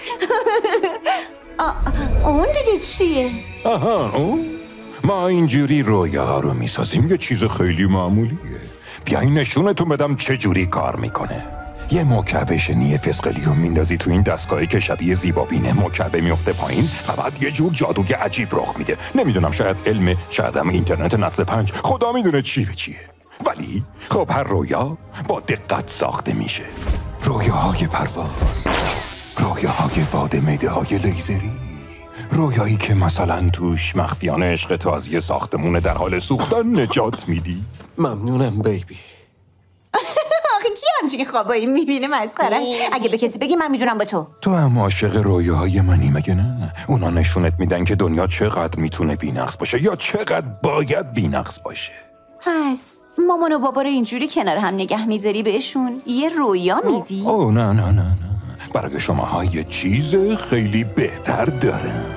اون دیگه چیه؟ آها اون؟ ما اینجوری رویاها رو میسازیم. یه چیز خیلی معمولیه. بیاین نشونتون بدم چه جوری کار میکنه. یه مکعب شنی فسقلیوم میندازی تو این دستگاهی که شبیه زیبابینه. مکعب میفته پایین و بعد یه جور جادوی عجیب رخ میده. نمیدونم شاید علم، شاید هم اینترنت نسل 5. خدا میدونه چی به چیه. ولی خب هر رویا با دقت ساخته میشه. رویاهای پرواز، رویاهای باد معده های لیزری، رویایی که مثلا توش مخفیانه عشق تو از یه ساختمون در حال سوختن نجات میدی. ممنونم بیبی. آخه کی همچین خوابایی میبینه مسخره؟ اگه به کسی بگی من میدونم با تو. تو هم عاشق رویاهای منی مگه نه؟ اونا نشونت میدن که دنیا چقدر میتونه بی‌نقص باشه یا چقدر باید بی‌نقص باشه. پس مامان و بابا رو اینجوری کنار هم نگه میذاری بهشون یه رویا میدی؟ اوه نه نه نه نه، برای شماها یه چیز خیلی بهتر دارم.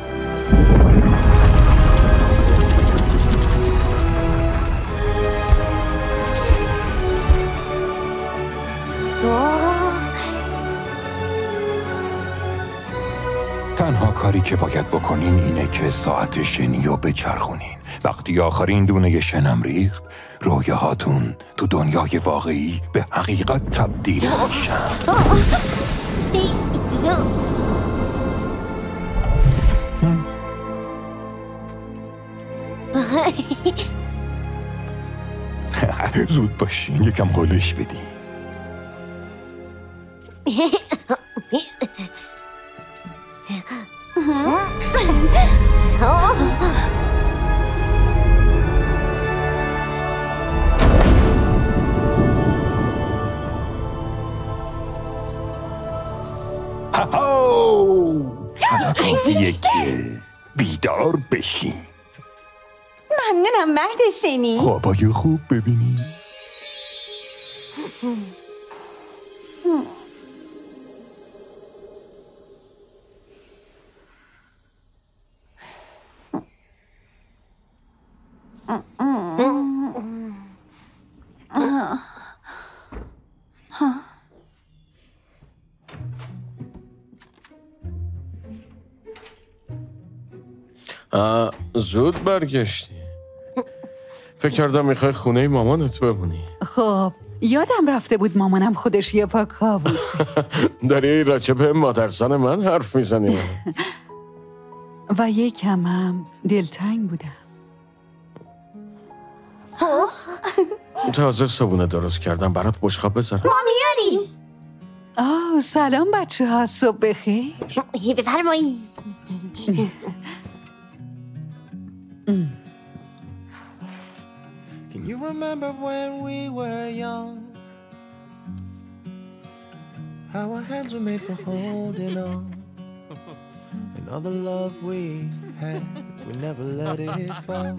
تنها کاری که باید بکنین اینه که ساعت شنی رو بچرخونین. وقتی آخرین دونه شنم ریخت، رویاهاتون تو دنیای واقعی به حقیقت تبدیل میشن. زود باشین یکم قولش بدین. حالا کافیه که بیدار بشین. ممنونم مرد شنی. خوابای خوب ببینی. زود برگشتی. فکر کردم میخوای خونه مامانت بمونی. خب یادم رفته بود مامانم خودش یه پا کابوسه. داری راجع به مادرزن من حرف میزنی؟ و یکم هم دلتنگ بودم. تازه صبونه درست کردم برات بشقاب بذارم. ما میاریم. سلام بچه ها، صبح بخیر. بفرمایید. Can you remember when we were young? How our hands were made for holding on. And all the love we had, we never let it fall.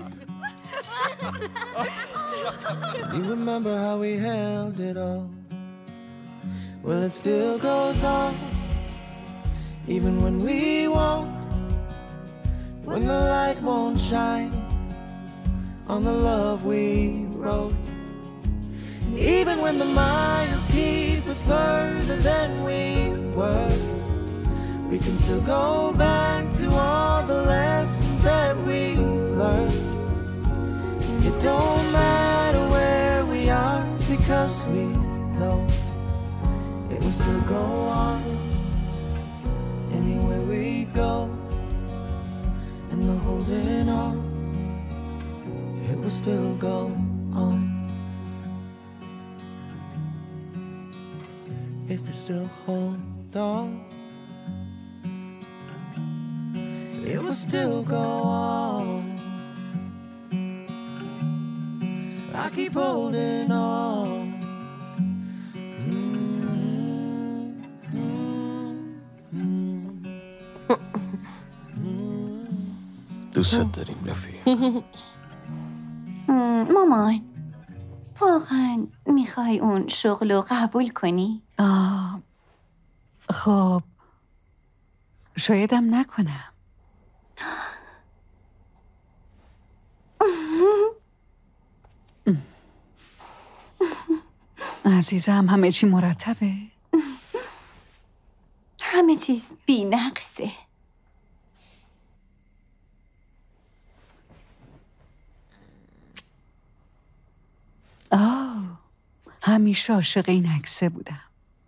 Can you remember how we held it all? Well, it still goes on, even when we won't, when the light won't shine on the love we wrote. And even when the miles keep us further than we were, we can still go back to all the lessons that we've learned. It don't matter where we are, because we know it will still go on anywhere we go. And the holding on, it will still go on. If we still hold on, it will still go on. I keep holding on. دوست داریم رفیق. مامان، واقعا میخوای اون شغل رو قبول کنی؟ خب شایدم نکنم. عزیزم همه چی مرتبه؟ همه چیز بی نقصه. همیشه عاشق این عکسه بودم.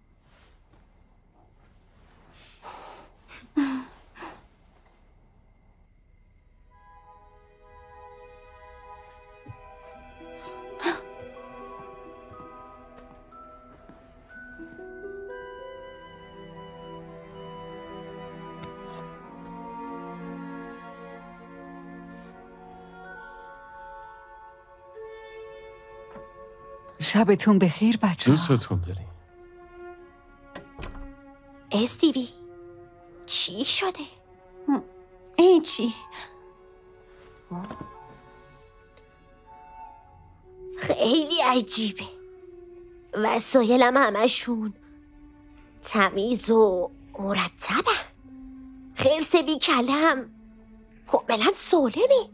شبتون بخیر بچه ها. دوستتون داریم. استیوی چی شده؟ هیچی. خیلی عجیبه. وسایلم همشون تمیز و مرتبه. خرس بی کلم کاملا سالمه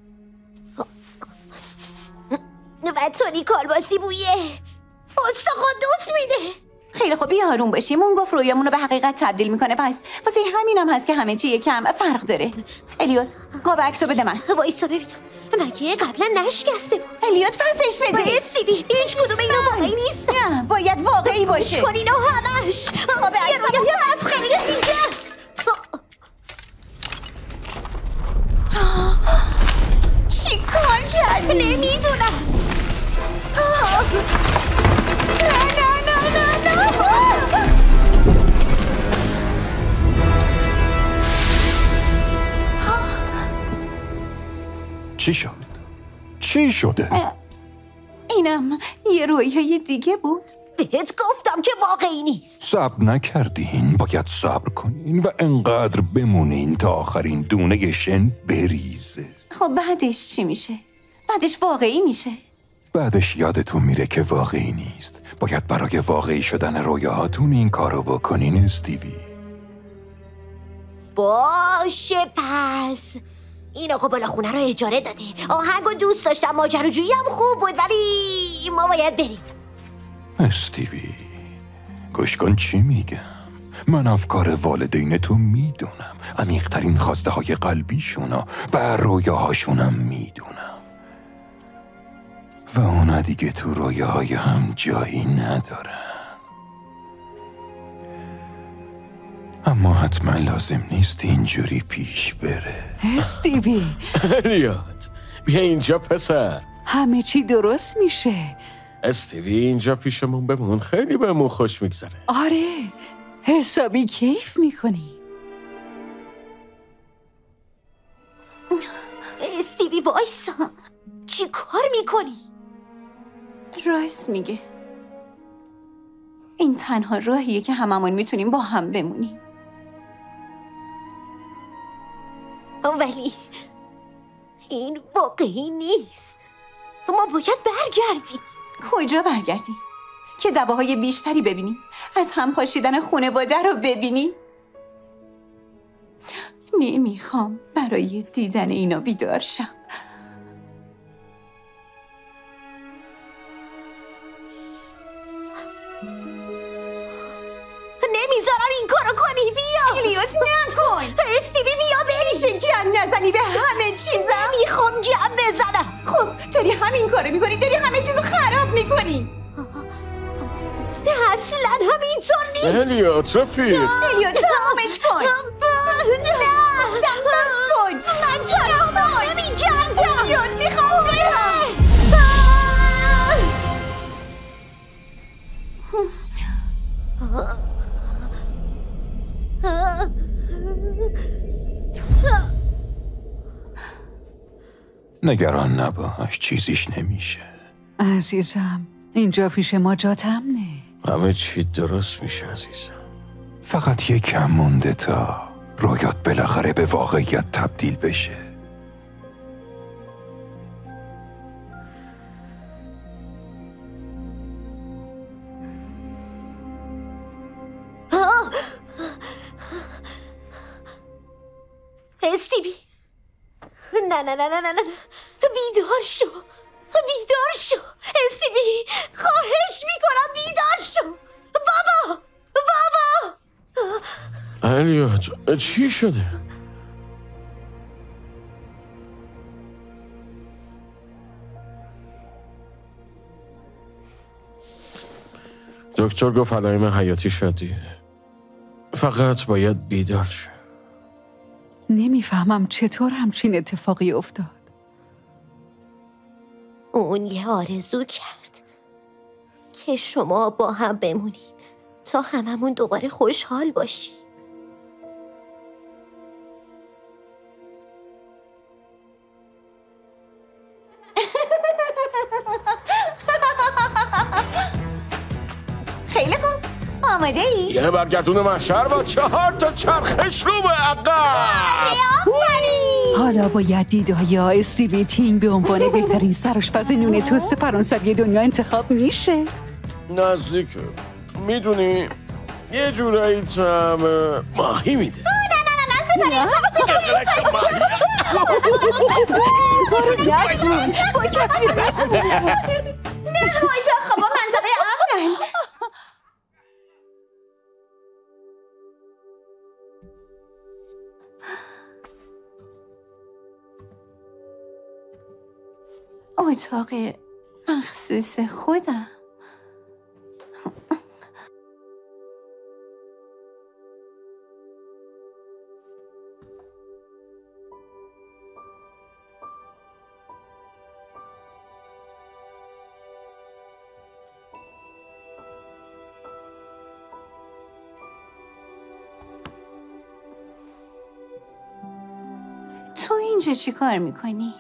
و تونی کالباسی بویه استخوان دوست میده. خیلی خوب بیا آروم باشیم. اون گفت رویامونو به حقیقت تبدیل میکنه، پس واسه همینم هست که همه چی یکم فرق داره. الیوت قاب عکسو بده من. وایسا ببینم. مگه قبلا نشکسته بود؟ الیوت پسش بده. استیوی هیچ کدوم اینا واقعی نیست. نه باید واقعی باشه. گوش کن اینا همش قاب عکس روی مسخره دیگه. چی کار کردی؟ نمیدونم. چی شد؟ چی شده؟ اینم یه رویای دیگه بود. بهت گفتم که واقعی نیست. صبر نکردین، باید صبر کنین و انقدر بمونین تا آخرین دونه شن بریزه. خب بعدش چی میشه؟ بعدش واقعی میشه. بعدش یادتون میره که واقعی نیست. باید برای واقعی شدن رویاهاتون این کارو بکنین استیوی. باشه پس این آقا بالا خونه رو اجاره داده. آهنگو دوست داشتم، ماجراجویی هم خوب بود، ولی ما باید بریم. استیوی گوش کن چی میگم. من افکار والدین تو میدونم، عمیق‌ترین خواسته های قلبیشونا و رویاهاشونم میدونم و اونا دیگه تو رویاهای هم جایی ندارن. اما حتما لازم نیست اینجوری پیش بره. استیوی الیوت بیا اینجا پسر. همه چی درست میشه. استیوی اینجا پیشمون بمون، خیلی بهمون خوش میگذره. آره حسابی کیف میکنی. استیوی بایسا، چی کار میکنی؟ راست میگه. این تنها راهیه که هممون میتونیم با هم بمونیم. ولی این واقعی نیست. ما باید برگردیم. کجا برگردیم؟ که دواهای بیشتری ببینیم، از هم پاشیدن خانواده رو ببینیم. نمیخوام برای دیدن اینا بیدار شم. نمیذارم این کارو کنی. بیا الیوت نکن. استیوی بیا بریم. گن نزنی به همه چیزم. نمیخوام گم بزنم. خب داری همین کارو میکنی، داری همه چیزو خراب میکنی. اصلا همینطور نیست. الیوت رفیق. الیوت تمامش کن. گفتم بس کن. من تمام نمیگردم. الیوت میخوام برم. نگران نباش، چیزیش نمیشه. عزیزم اینجا پیش ما جات امنه. همه چی درست میشه عزیزم. فقط یکم مونده تا رویات بالاخره به واقعیت تبدیل بشه. استیوی نه بیدار شو. بیدار شو استیوی، خواهش میکنم بیدار شو. بابا الیوت چی شده؟ دکتر گفت علائم حیاتی شدیه، فقط باید بیدار شو. نمیفهمم چطور همچین اتفاقی افتاد. اون یه آرزو کرد که شما با هم بمونین تا هممون دوباره خوشحال باشیم. خیلی خوب، آماده ای؟ یه برگردون محشر با 4 تا چرخش رو به عقب. حالا باید دیدهای استیوی تینگ به عنوان بهترین سرآشپز نون توست فرانسوی دنیا انتخاب میشه. نزدیکه، میدونی یه جورایی طعم ماهی میده. نه خب منطقه امنن. اتاق مخصوص خودم. تو اینجا چی کار میکنی؟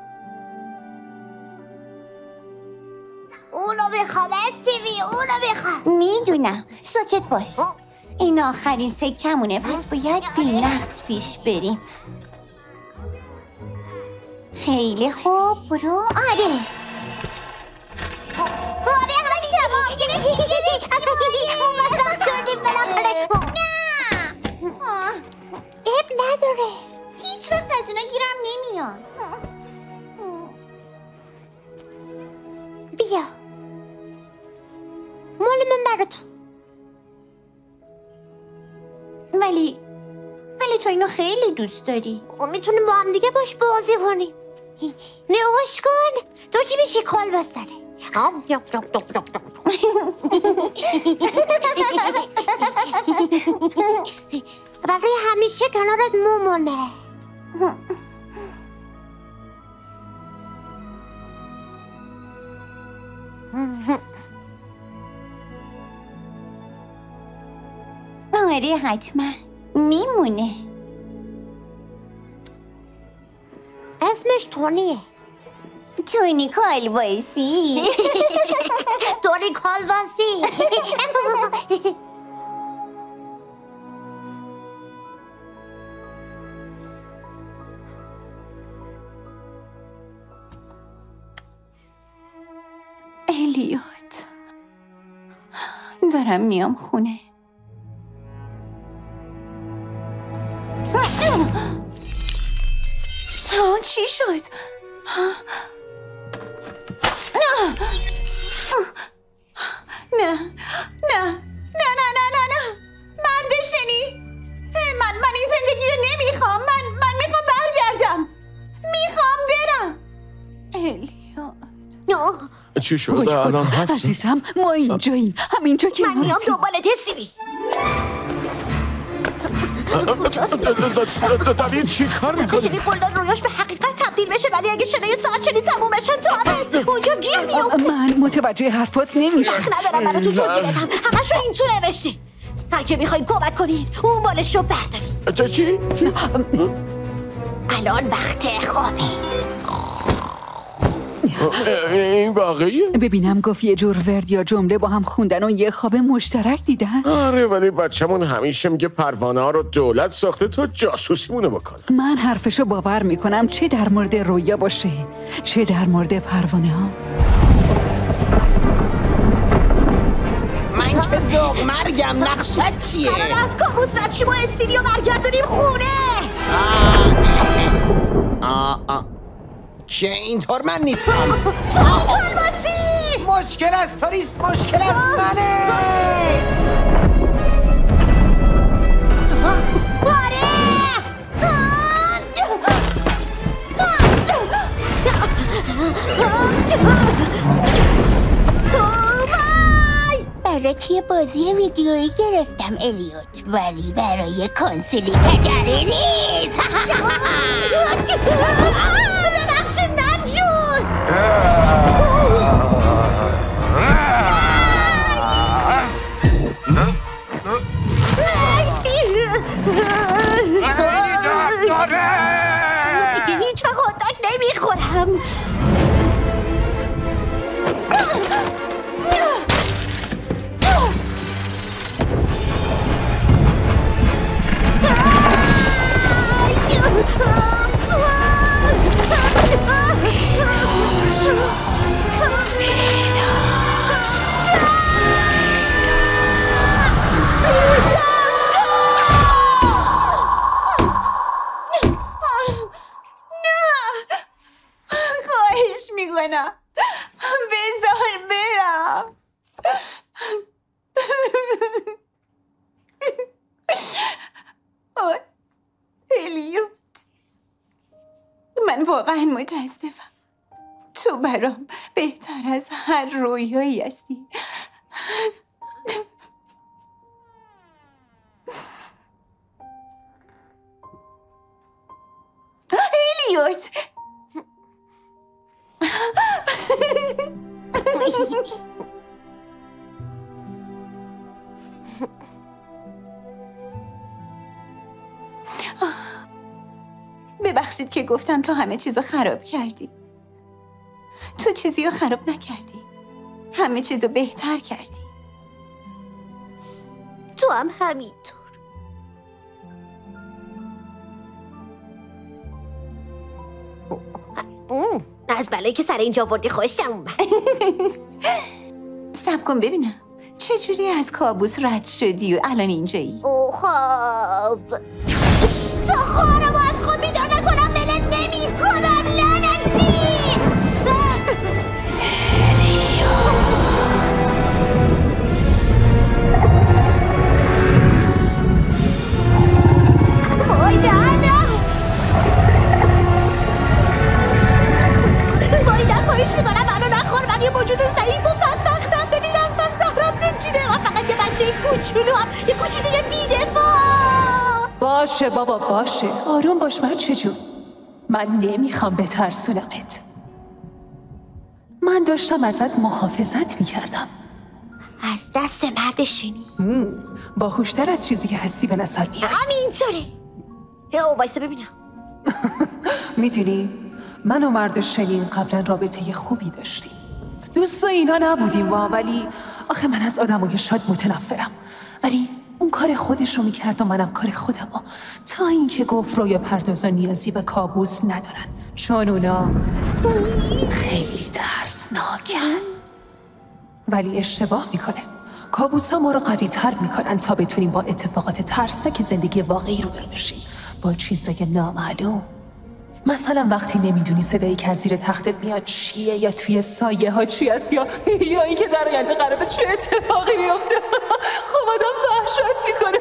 اونو بخوام استیوی، اونو بخوام. میدونم، ساکت باش. این آخرین سکمونه، پس باید بی‌نقص پیش بریم. خیلی خوب، برو. آره اون وقت شدیم بالاخره. اب نداره، هیچ وقت از اونا گیرم نمیاد. بیا براتون. ولی تو اینو خیلی دوست داری. میتونیم با هم دیگه باش بازی کنیم. نگاش کن، تو چی میشی کالباس داره. برای همیشه کنارت مومونه. آره حتما میمونه. اسمش تونیه. تونی کالباسی. تونی کالباسی. الیوت، دارم میام خونه. چی شد؟ نه مردشنی، من این زندگی رو نمیخوام. من میخوام برگردم. میخوام برم. الیوت، چی شد الان؟ عزیزم ما اینجاییم، همینجا که من میام دنبالت سیبی. داری چی کار میکنی؟ شنی قلدان رویاش به حقیقت تبدیل بشه، ولی اگه شنه ساعت شنی تموم بشن تو ابد اونجا گیر میفته. من متوجه حرفات نمیشه. ندارم برای تو توضیح بدم، همشو این تو نوشته. اگه میخوای کمک کنین اون بالش رو بردارین. چی؟ الان وقت خوابه. این واقعیه؟ ببینم گفت یه جور ورد یا جمله با هم خوندن و یه خواب مشترک دیدن. آره ولی بچه‌مون همیشه میگه پروانه ها رو دولت ساخته تا جاسوسیمونو بکنه. من حرفشو باور میکنم، چه در مورد رویا باشه چه در مورد پروانه ها. من که زوگ مرگم، نقشت چیه؟ قرار از کابوس رد شیم و استیریو برگردونیم خونه. که اینطور من نیستم. تو کالباسی مشکل از تو نیست، مشکل از منه. برای بازی ویدیویی گرفتم الیوت، ولی برای کنسولی تگری نیست. ببخشید نن جون. دیگه هیچ وقت هاتداگ نمیخورم. خواهش میکنم بذار برم. الیوت، من واقعا متاسفم. تو برام بهتر از هر رویایی هستی. الیوت، ببخشید که گفتم تو همه چیزو خراب کردی. تو چیزی رو خراب نکردی، همه چیزو بهتر کردی. تو هم همینطور. از بلایی که سر اینجا بردی خوشم اومد. صبر کن ببینم چجوری از کابوس رد شدی و الان اینجایی؟ خب تا خواهرمو از خود بیدار نکنم ملت نمی کنم لعنتی. کوچولوام، یه کوچولوی بی‌دفاع. باشه بابا باشه، آروم باش بچه جون. من نمیخوام بترسونمت. من داشتم ازت محافظت میکردم. از دست مرد شنی باهوشتر از چیزی که هستی به نظر میاد. همینطوره. او وایسا ببینم. میدونی من و مرد شنین قبلا رابطه خوبی داشتیم. دوست و اینا نبودیم با، ولی آخه من از آدمای شاد متنفرم. ولی اون کار خودش رو میکرد و منم کار خودم ها. تا اینکه گفت رویا پردازا نیازی به کابوس ندارن، چون اونا خیلی ترسناکن. ولی اشتباه میکنه. کابوس ها ما رو قوی تر میکنن تا بتونیم با اتفاقات ترسناک زندگی واقعی روبرو بشیم، با چیزای نامعلوم. مثلا وقتی نمیدونی صدایی که از زیر تختت میاد چیه، یا توی سایه ها چی هست، یا اینکه در آینده قراره چه اتفاقی بیفته. خب آدم وحشت میکنه.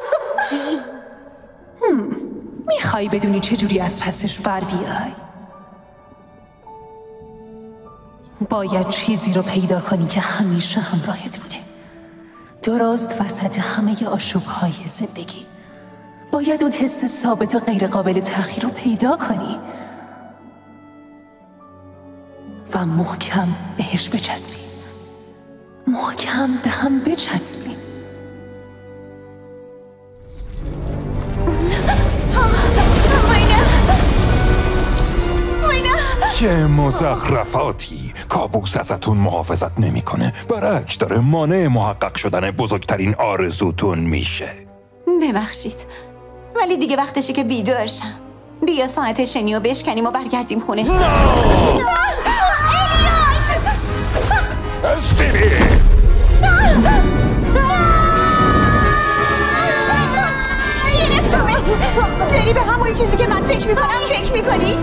میخوای بدونی چجوری از پسش بر بیای؟ باید چیزی رو پیدا کنی که همیشه همراهت بوده، درست وسط همه آشوب‌های زندگی. باید اون حس ثابت و غیر قابل تغییر رو پیدا کنی و محکم بهش بچسبی، محکم به هم بچسبی. چه مزخرفاتی. کابوس ازتون محافظت نمیکنه، برعکس داره مانع محقق شدن بزرگترین آرزوتون میشه. ببخشید، ولی دیگه وقتشه که بیدار شم. بیا ساعت شنی رو بشکنیم و برگردیم خونه. استیوی! گرفتمت! داری به همون چیزی که من فکر میکنی؟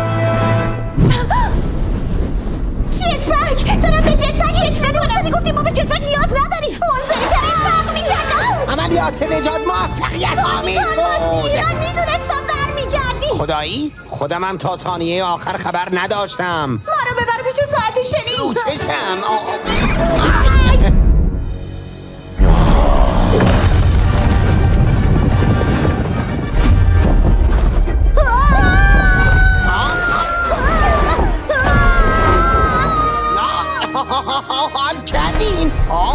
جتپک! دارم به جتپک حکمت کنم. گفتیم ما به جتپک نیاز نداریم. اون سری شرایط فرق میکردم. عملیات نجات موفقیت آمیز بود. من میدونستم برمیگردی. خدایی؟ خودم هم تا ثانیه آخر خبر نداشتم. ما رو ببر پیش ساعت شنی. رو چشم. حال کردین؟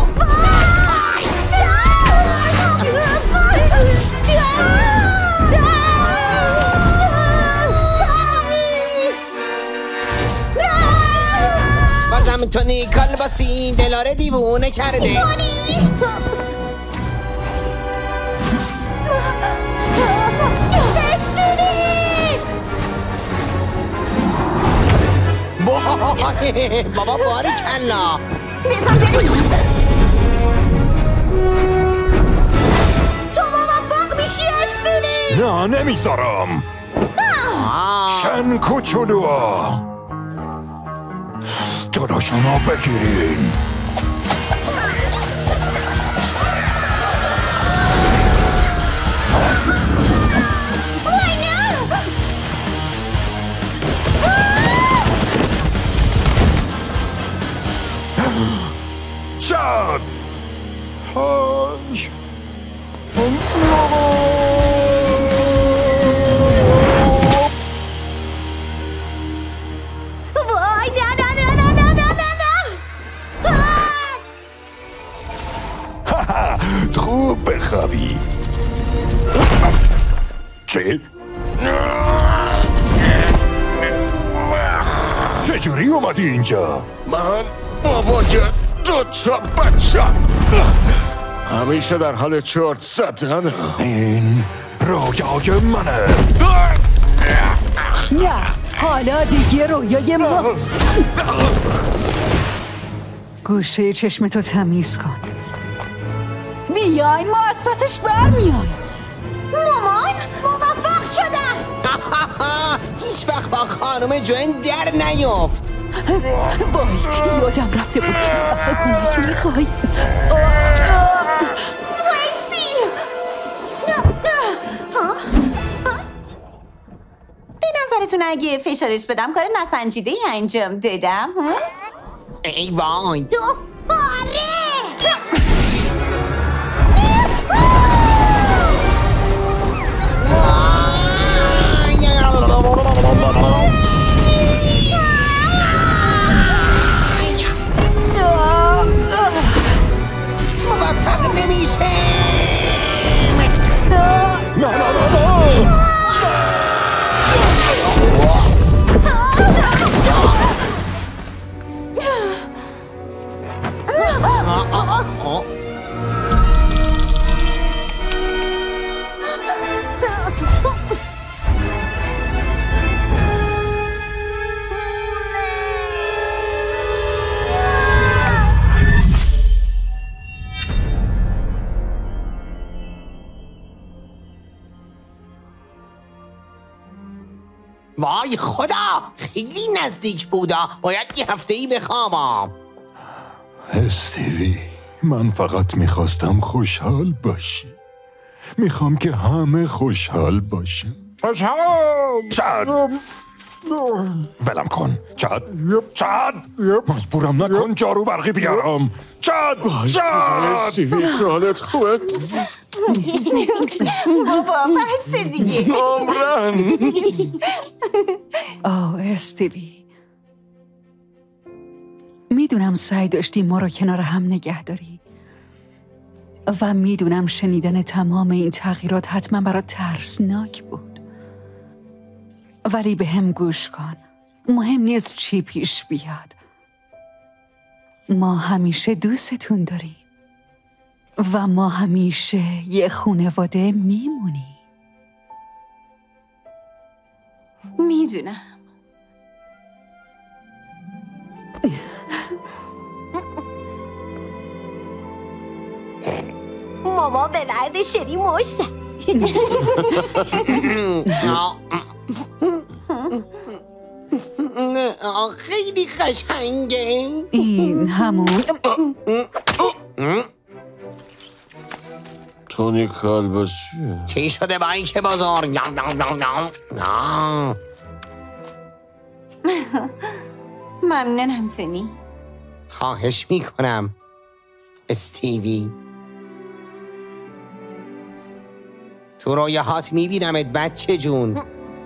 بازم تو نیکال باسی دلاره دیوونه کرده. بابا باری کلا بزن بریم. تو موفق میشی استیوی. نه نمیذارم. شن کوچولوها جلوشونو بگیرین. شد های وای نه خوب بخوابی. چه؟ چجوری اومدی اینجا؟ من بابای دو تا بچه همیشه در حال چرت زدن. این رویای منه. نه حالا دیگه رویای ماست. گوشه چشمتو تمیز کن. بیاین ما از پسش برمیایم. مامان موفق شدم. هیچ وقت با خانم جوین در نیفت. وای یادم رفته بود. کمک میخوای؟ وایستین. به نظرتون اگه فشارش بدم کار نسنجیده‌ای انجام دادم؟ ای وای. آره. نه نه نه نه وای خدا خیلی نزدیک بودا باید یه هفته‌ای بخوابم. استیوی من فقط میخواستم خوشحال باشی. میخوام که همه خوشحال باشن. چاد ولم کن چاد مجبورم نکن جارو برقی بیارم. چاد استیوی حالت خوبه؟ بابا بس دیگه. عمرن استیوی میدونم سعی داشتی ما رو کنار هم نگه داری و میدونم شنیدن تمام این تغییرات حتما برات ترسناک بود، ولی به هم گوش کن. مهم نیست چی پیش بیاد، ما همیشه دوستتون داریم و ما همیشه یه خانواده میمونی. میدونم. ماما به مرد شری مش زد. خیلی قشنگه. این همون تونی کالباسیه. چی شده با این که بازار؟ ممنونم تونی. خواهش میکنم استیوی. تو رویاهات میبینمت بچه جون.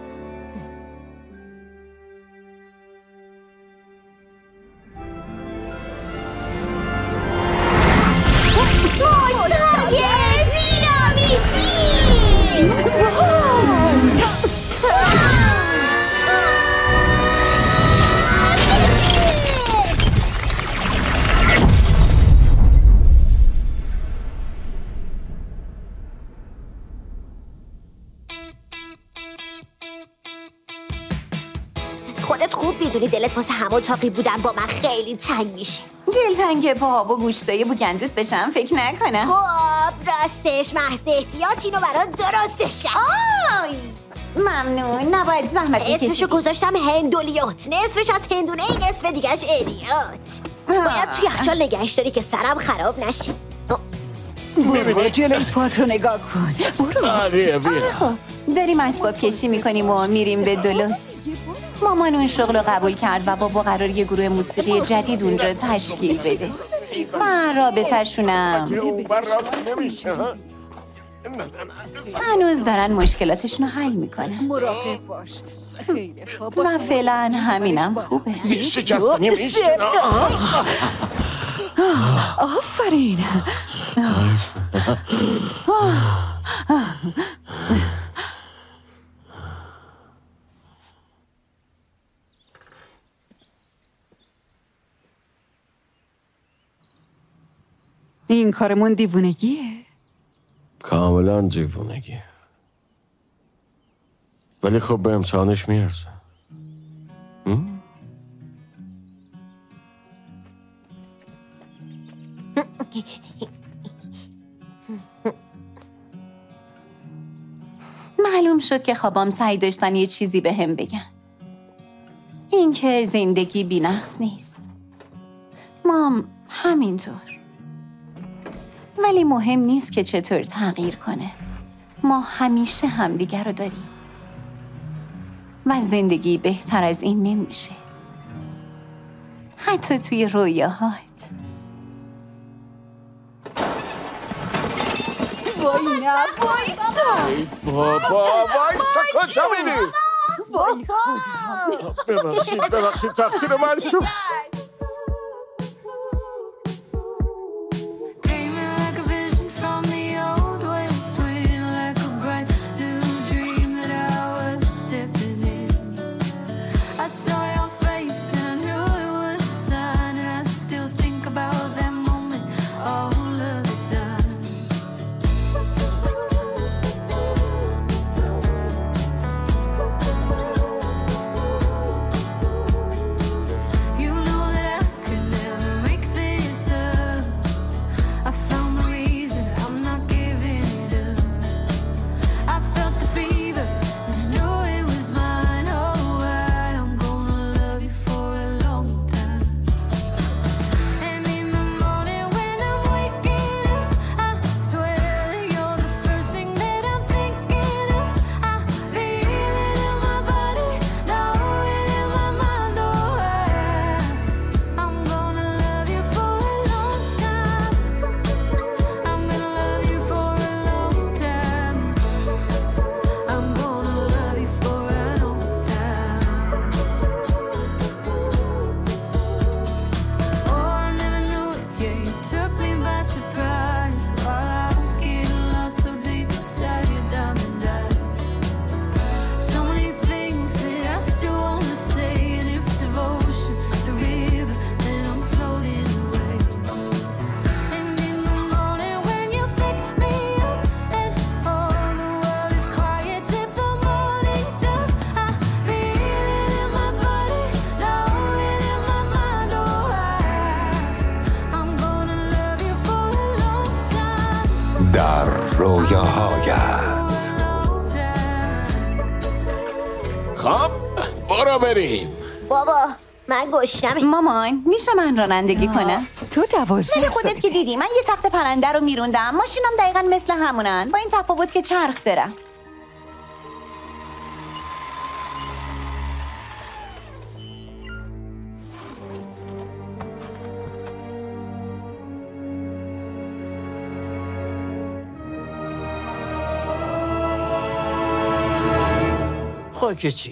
خودت خوب میدونی دلت واسه همون تاقی بودن با من خیلی تنگ میشه. دلتنگ پاها و گوشتای بوگندود بشم فکر نکنم. خب راستش محض احتیاط اینو برات درستش کرد. آی ممنون. نباید زحمت بکشید. اسمشو گذاشتم هندولیوت. نصفش از هندونه نصف دیگهش الیوت. باید توی یخچال نگهش داری که سرم خراب نشه. برو جلوی پاتو نگاه کن. برو. خب داریم اسباب کشی میکنیم و میریم به دولوس. مامان اون شغل رو قبول کرد و بابا قرار یه گروه موسیقی جدید اونجا تشکیل بده و رابطه‌شونم هنوز دارن مشکلاتشون رو حل میکنن. مراقب باش. خیلی خوب. و فعلا همینم خوبه. شکستنی میشه. آفرین. این کارمون دیوونگیه. کاملا دیوونگی، ولی خب به امتحانش میرسه. معلوم شد که خوابام سعی داشتن یه چیزی به هم بگن. این که زندگی بی‌نقص نیست. مام همینطور. ولی مهم نیست که چطور تغییر کنه. ما همیشه همدیگر رو داریم. و زندگی بهتر از این نمیشه. حتی توی رویاهات. وای نه وایسا. بابا وایسا کجا میری؟ ببخشید تقصیر من شد. Came in like a vision from the took me by surprise while I was getting lost so deep inside your diamond eyes. So many things that I still want to say, and if devotion is a river, then I'm floating away. And in the morning when you pick me up and all the world is quiet, tip the morning dew, I feel it in my body, know it in my mind. Oh, I'm gonna love you for a long time. در رویاهایت. خب برو بریم. بابا من گشنمه. مامان میشه من رانندگی کنم؟ تو 12 ولی خودت که دیدی من یه تخت پرنده رو میروندم، ماشینم دقیقا مثل همونن، با این تفاوت که چرخ دارم. خاک چی؟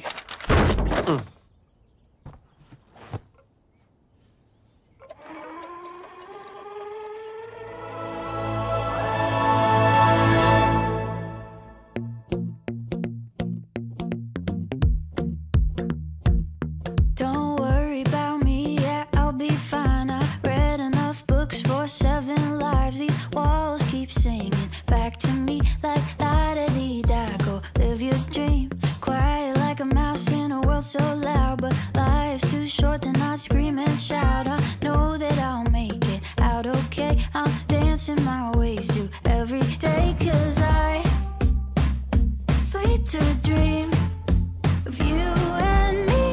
Don't worry about me, yeah, I'll be fine. I read enough books for 7 lives. These walls keep singing back to me like la-da-dee-da. Go live your dream, quiet like a mouse in a world so loud. But life's too short to not scream and shout. I know that I'll make it out okay. I'm dancing my way through every day, 'cause I sleep to dream of you and me.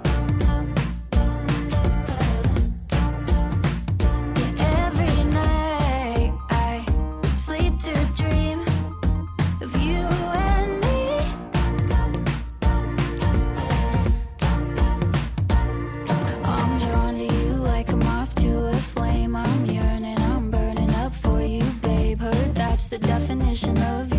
Every night I sleep to dream of you and me. I'm drawn to you like a moth to a flame. I'm yearning, I'm burning up for you, babe. Heard that's the definition of you.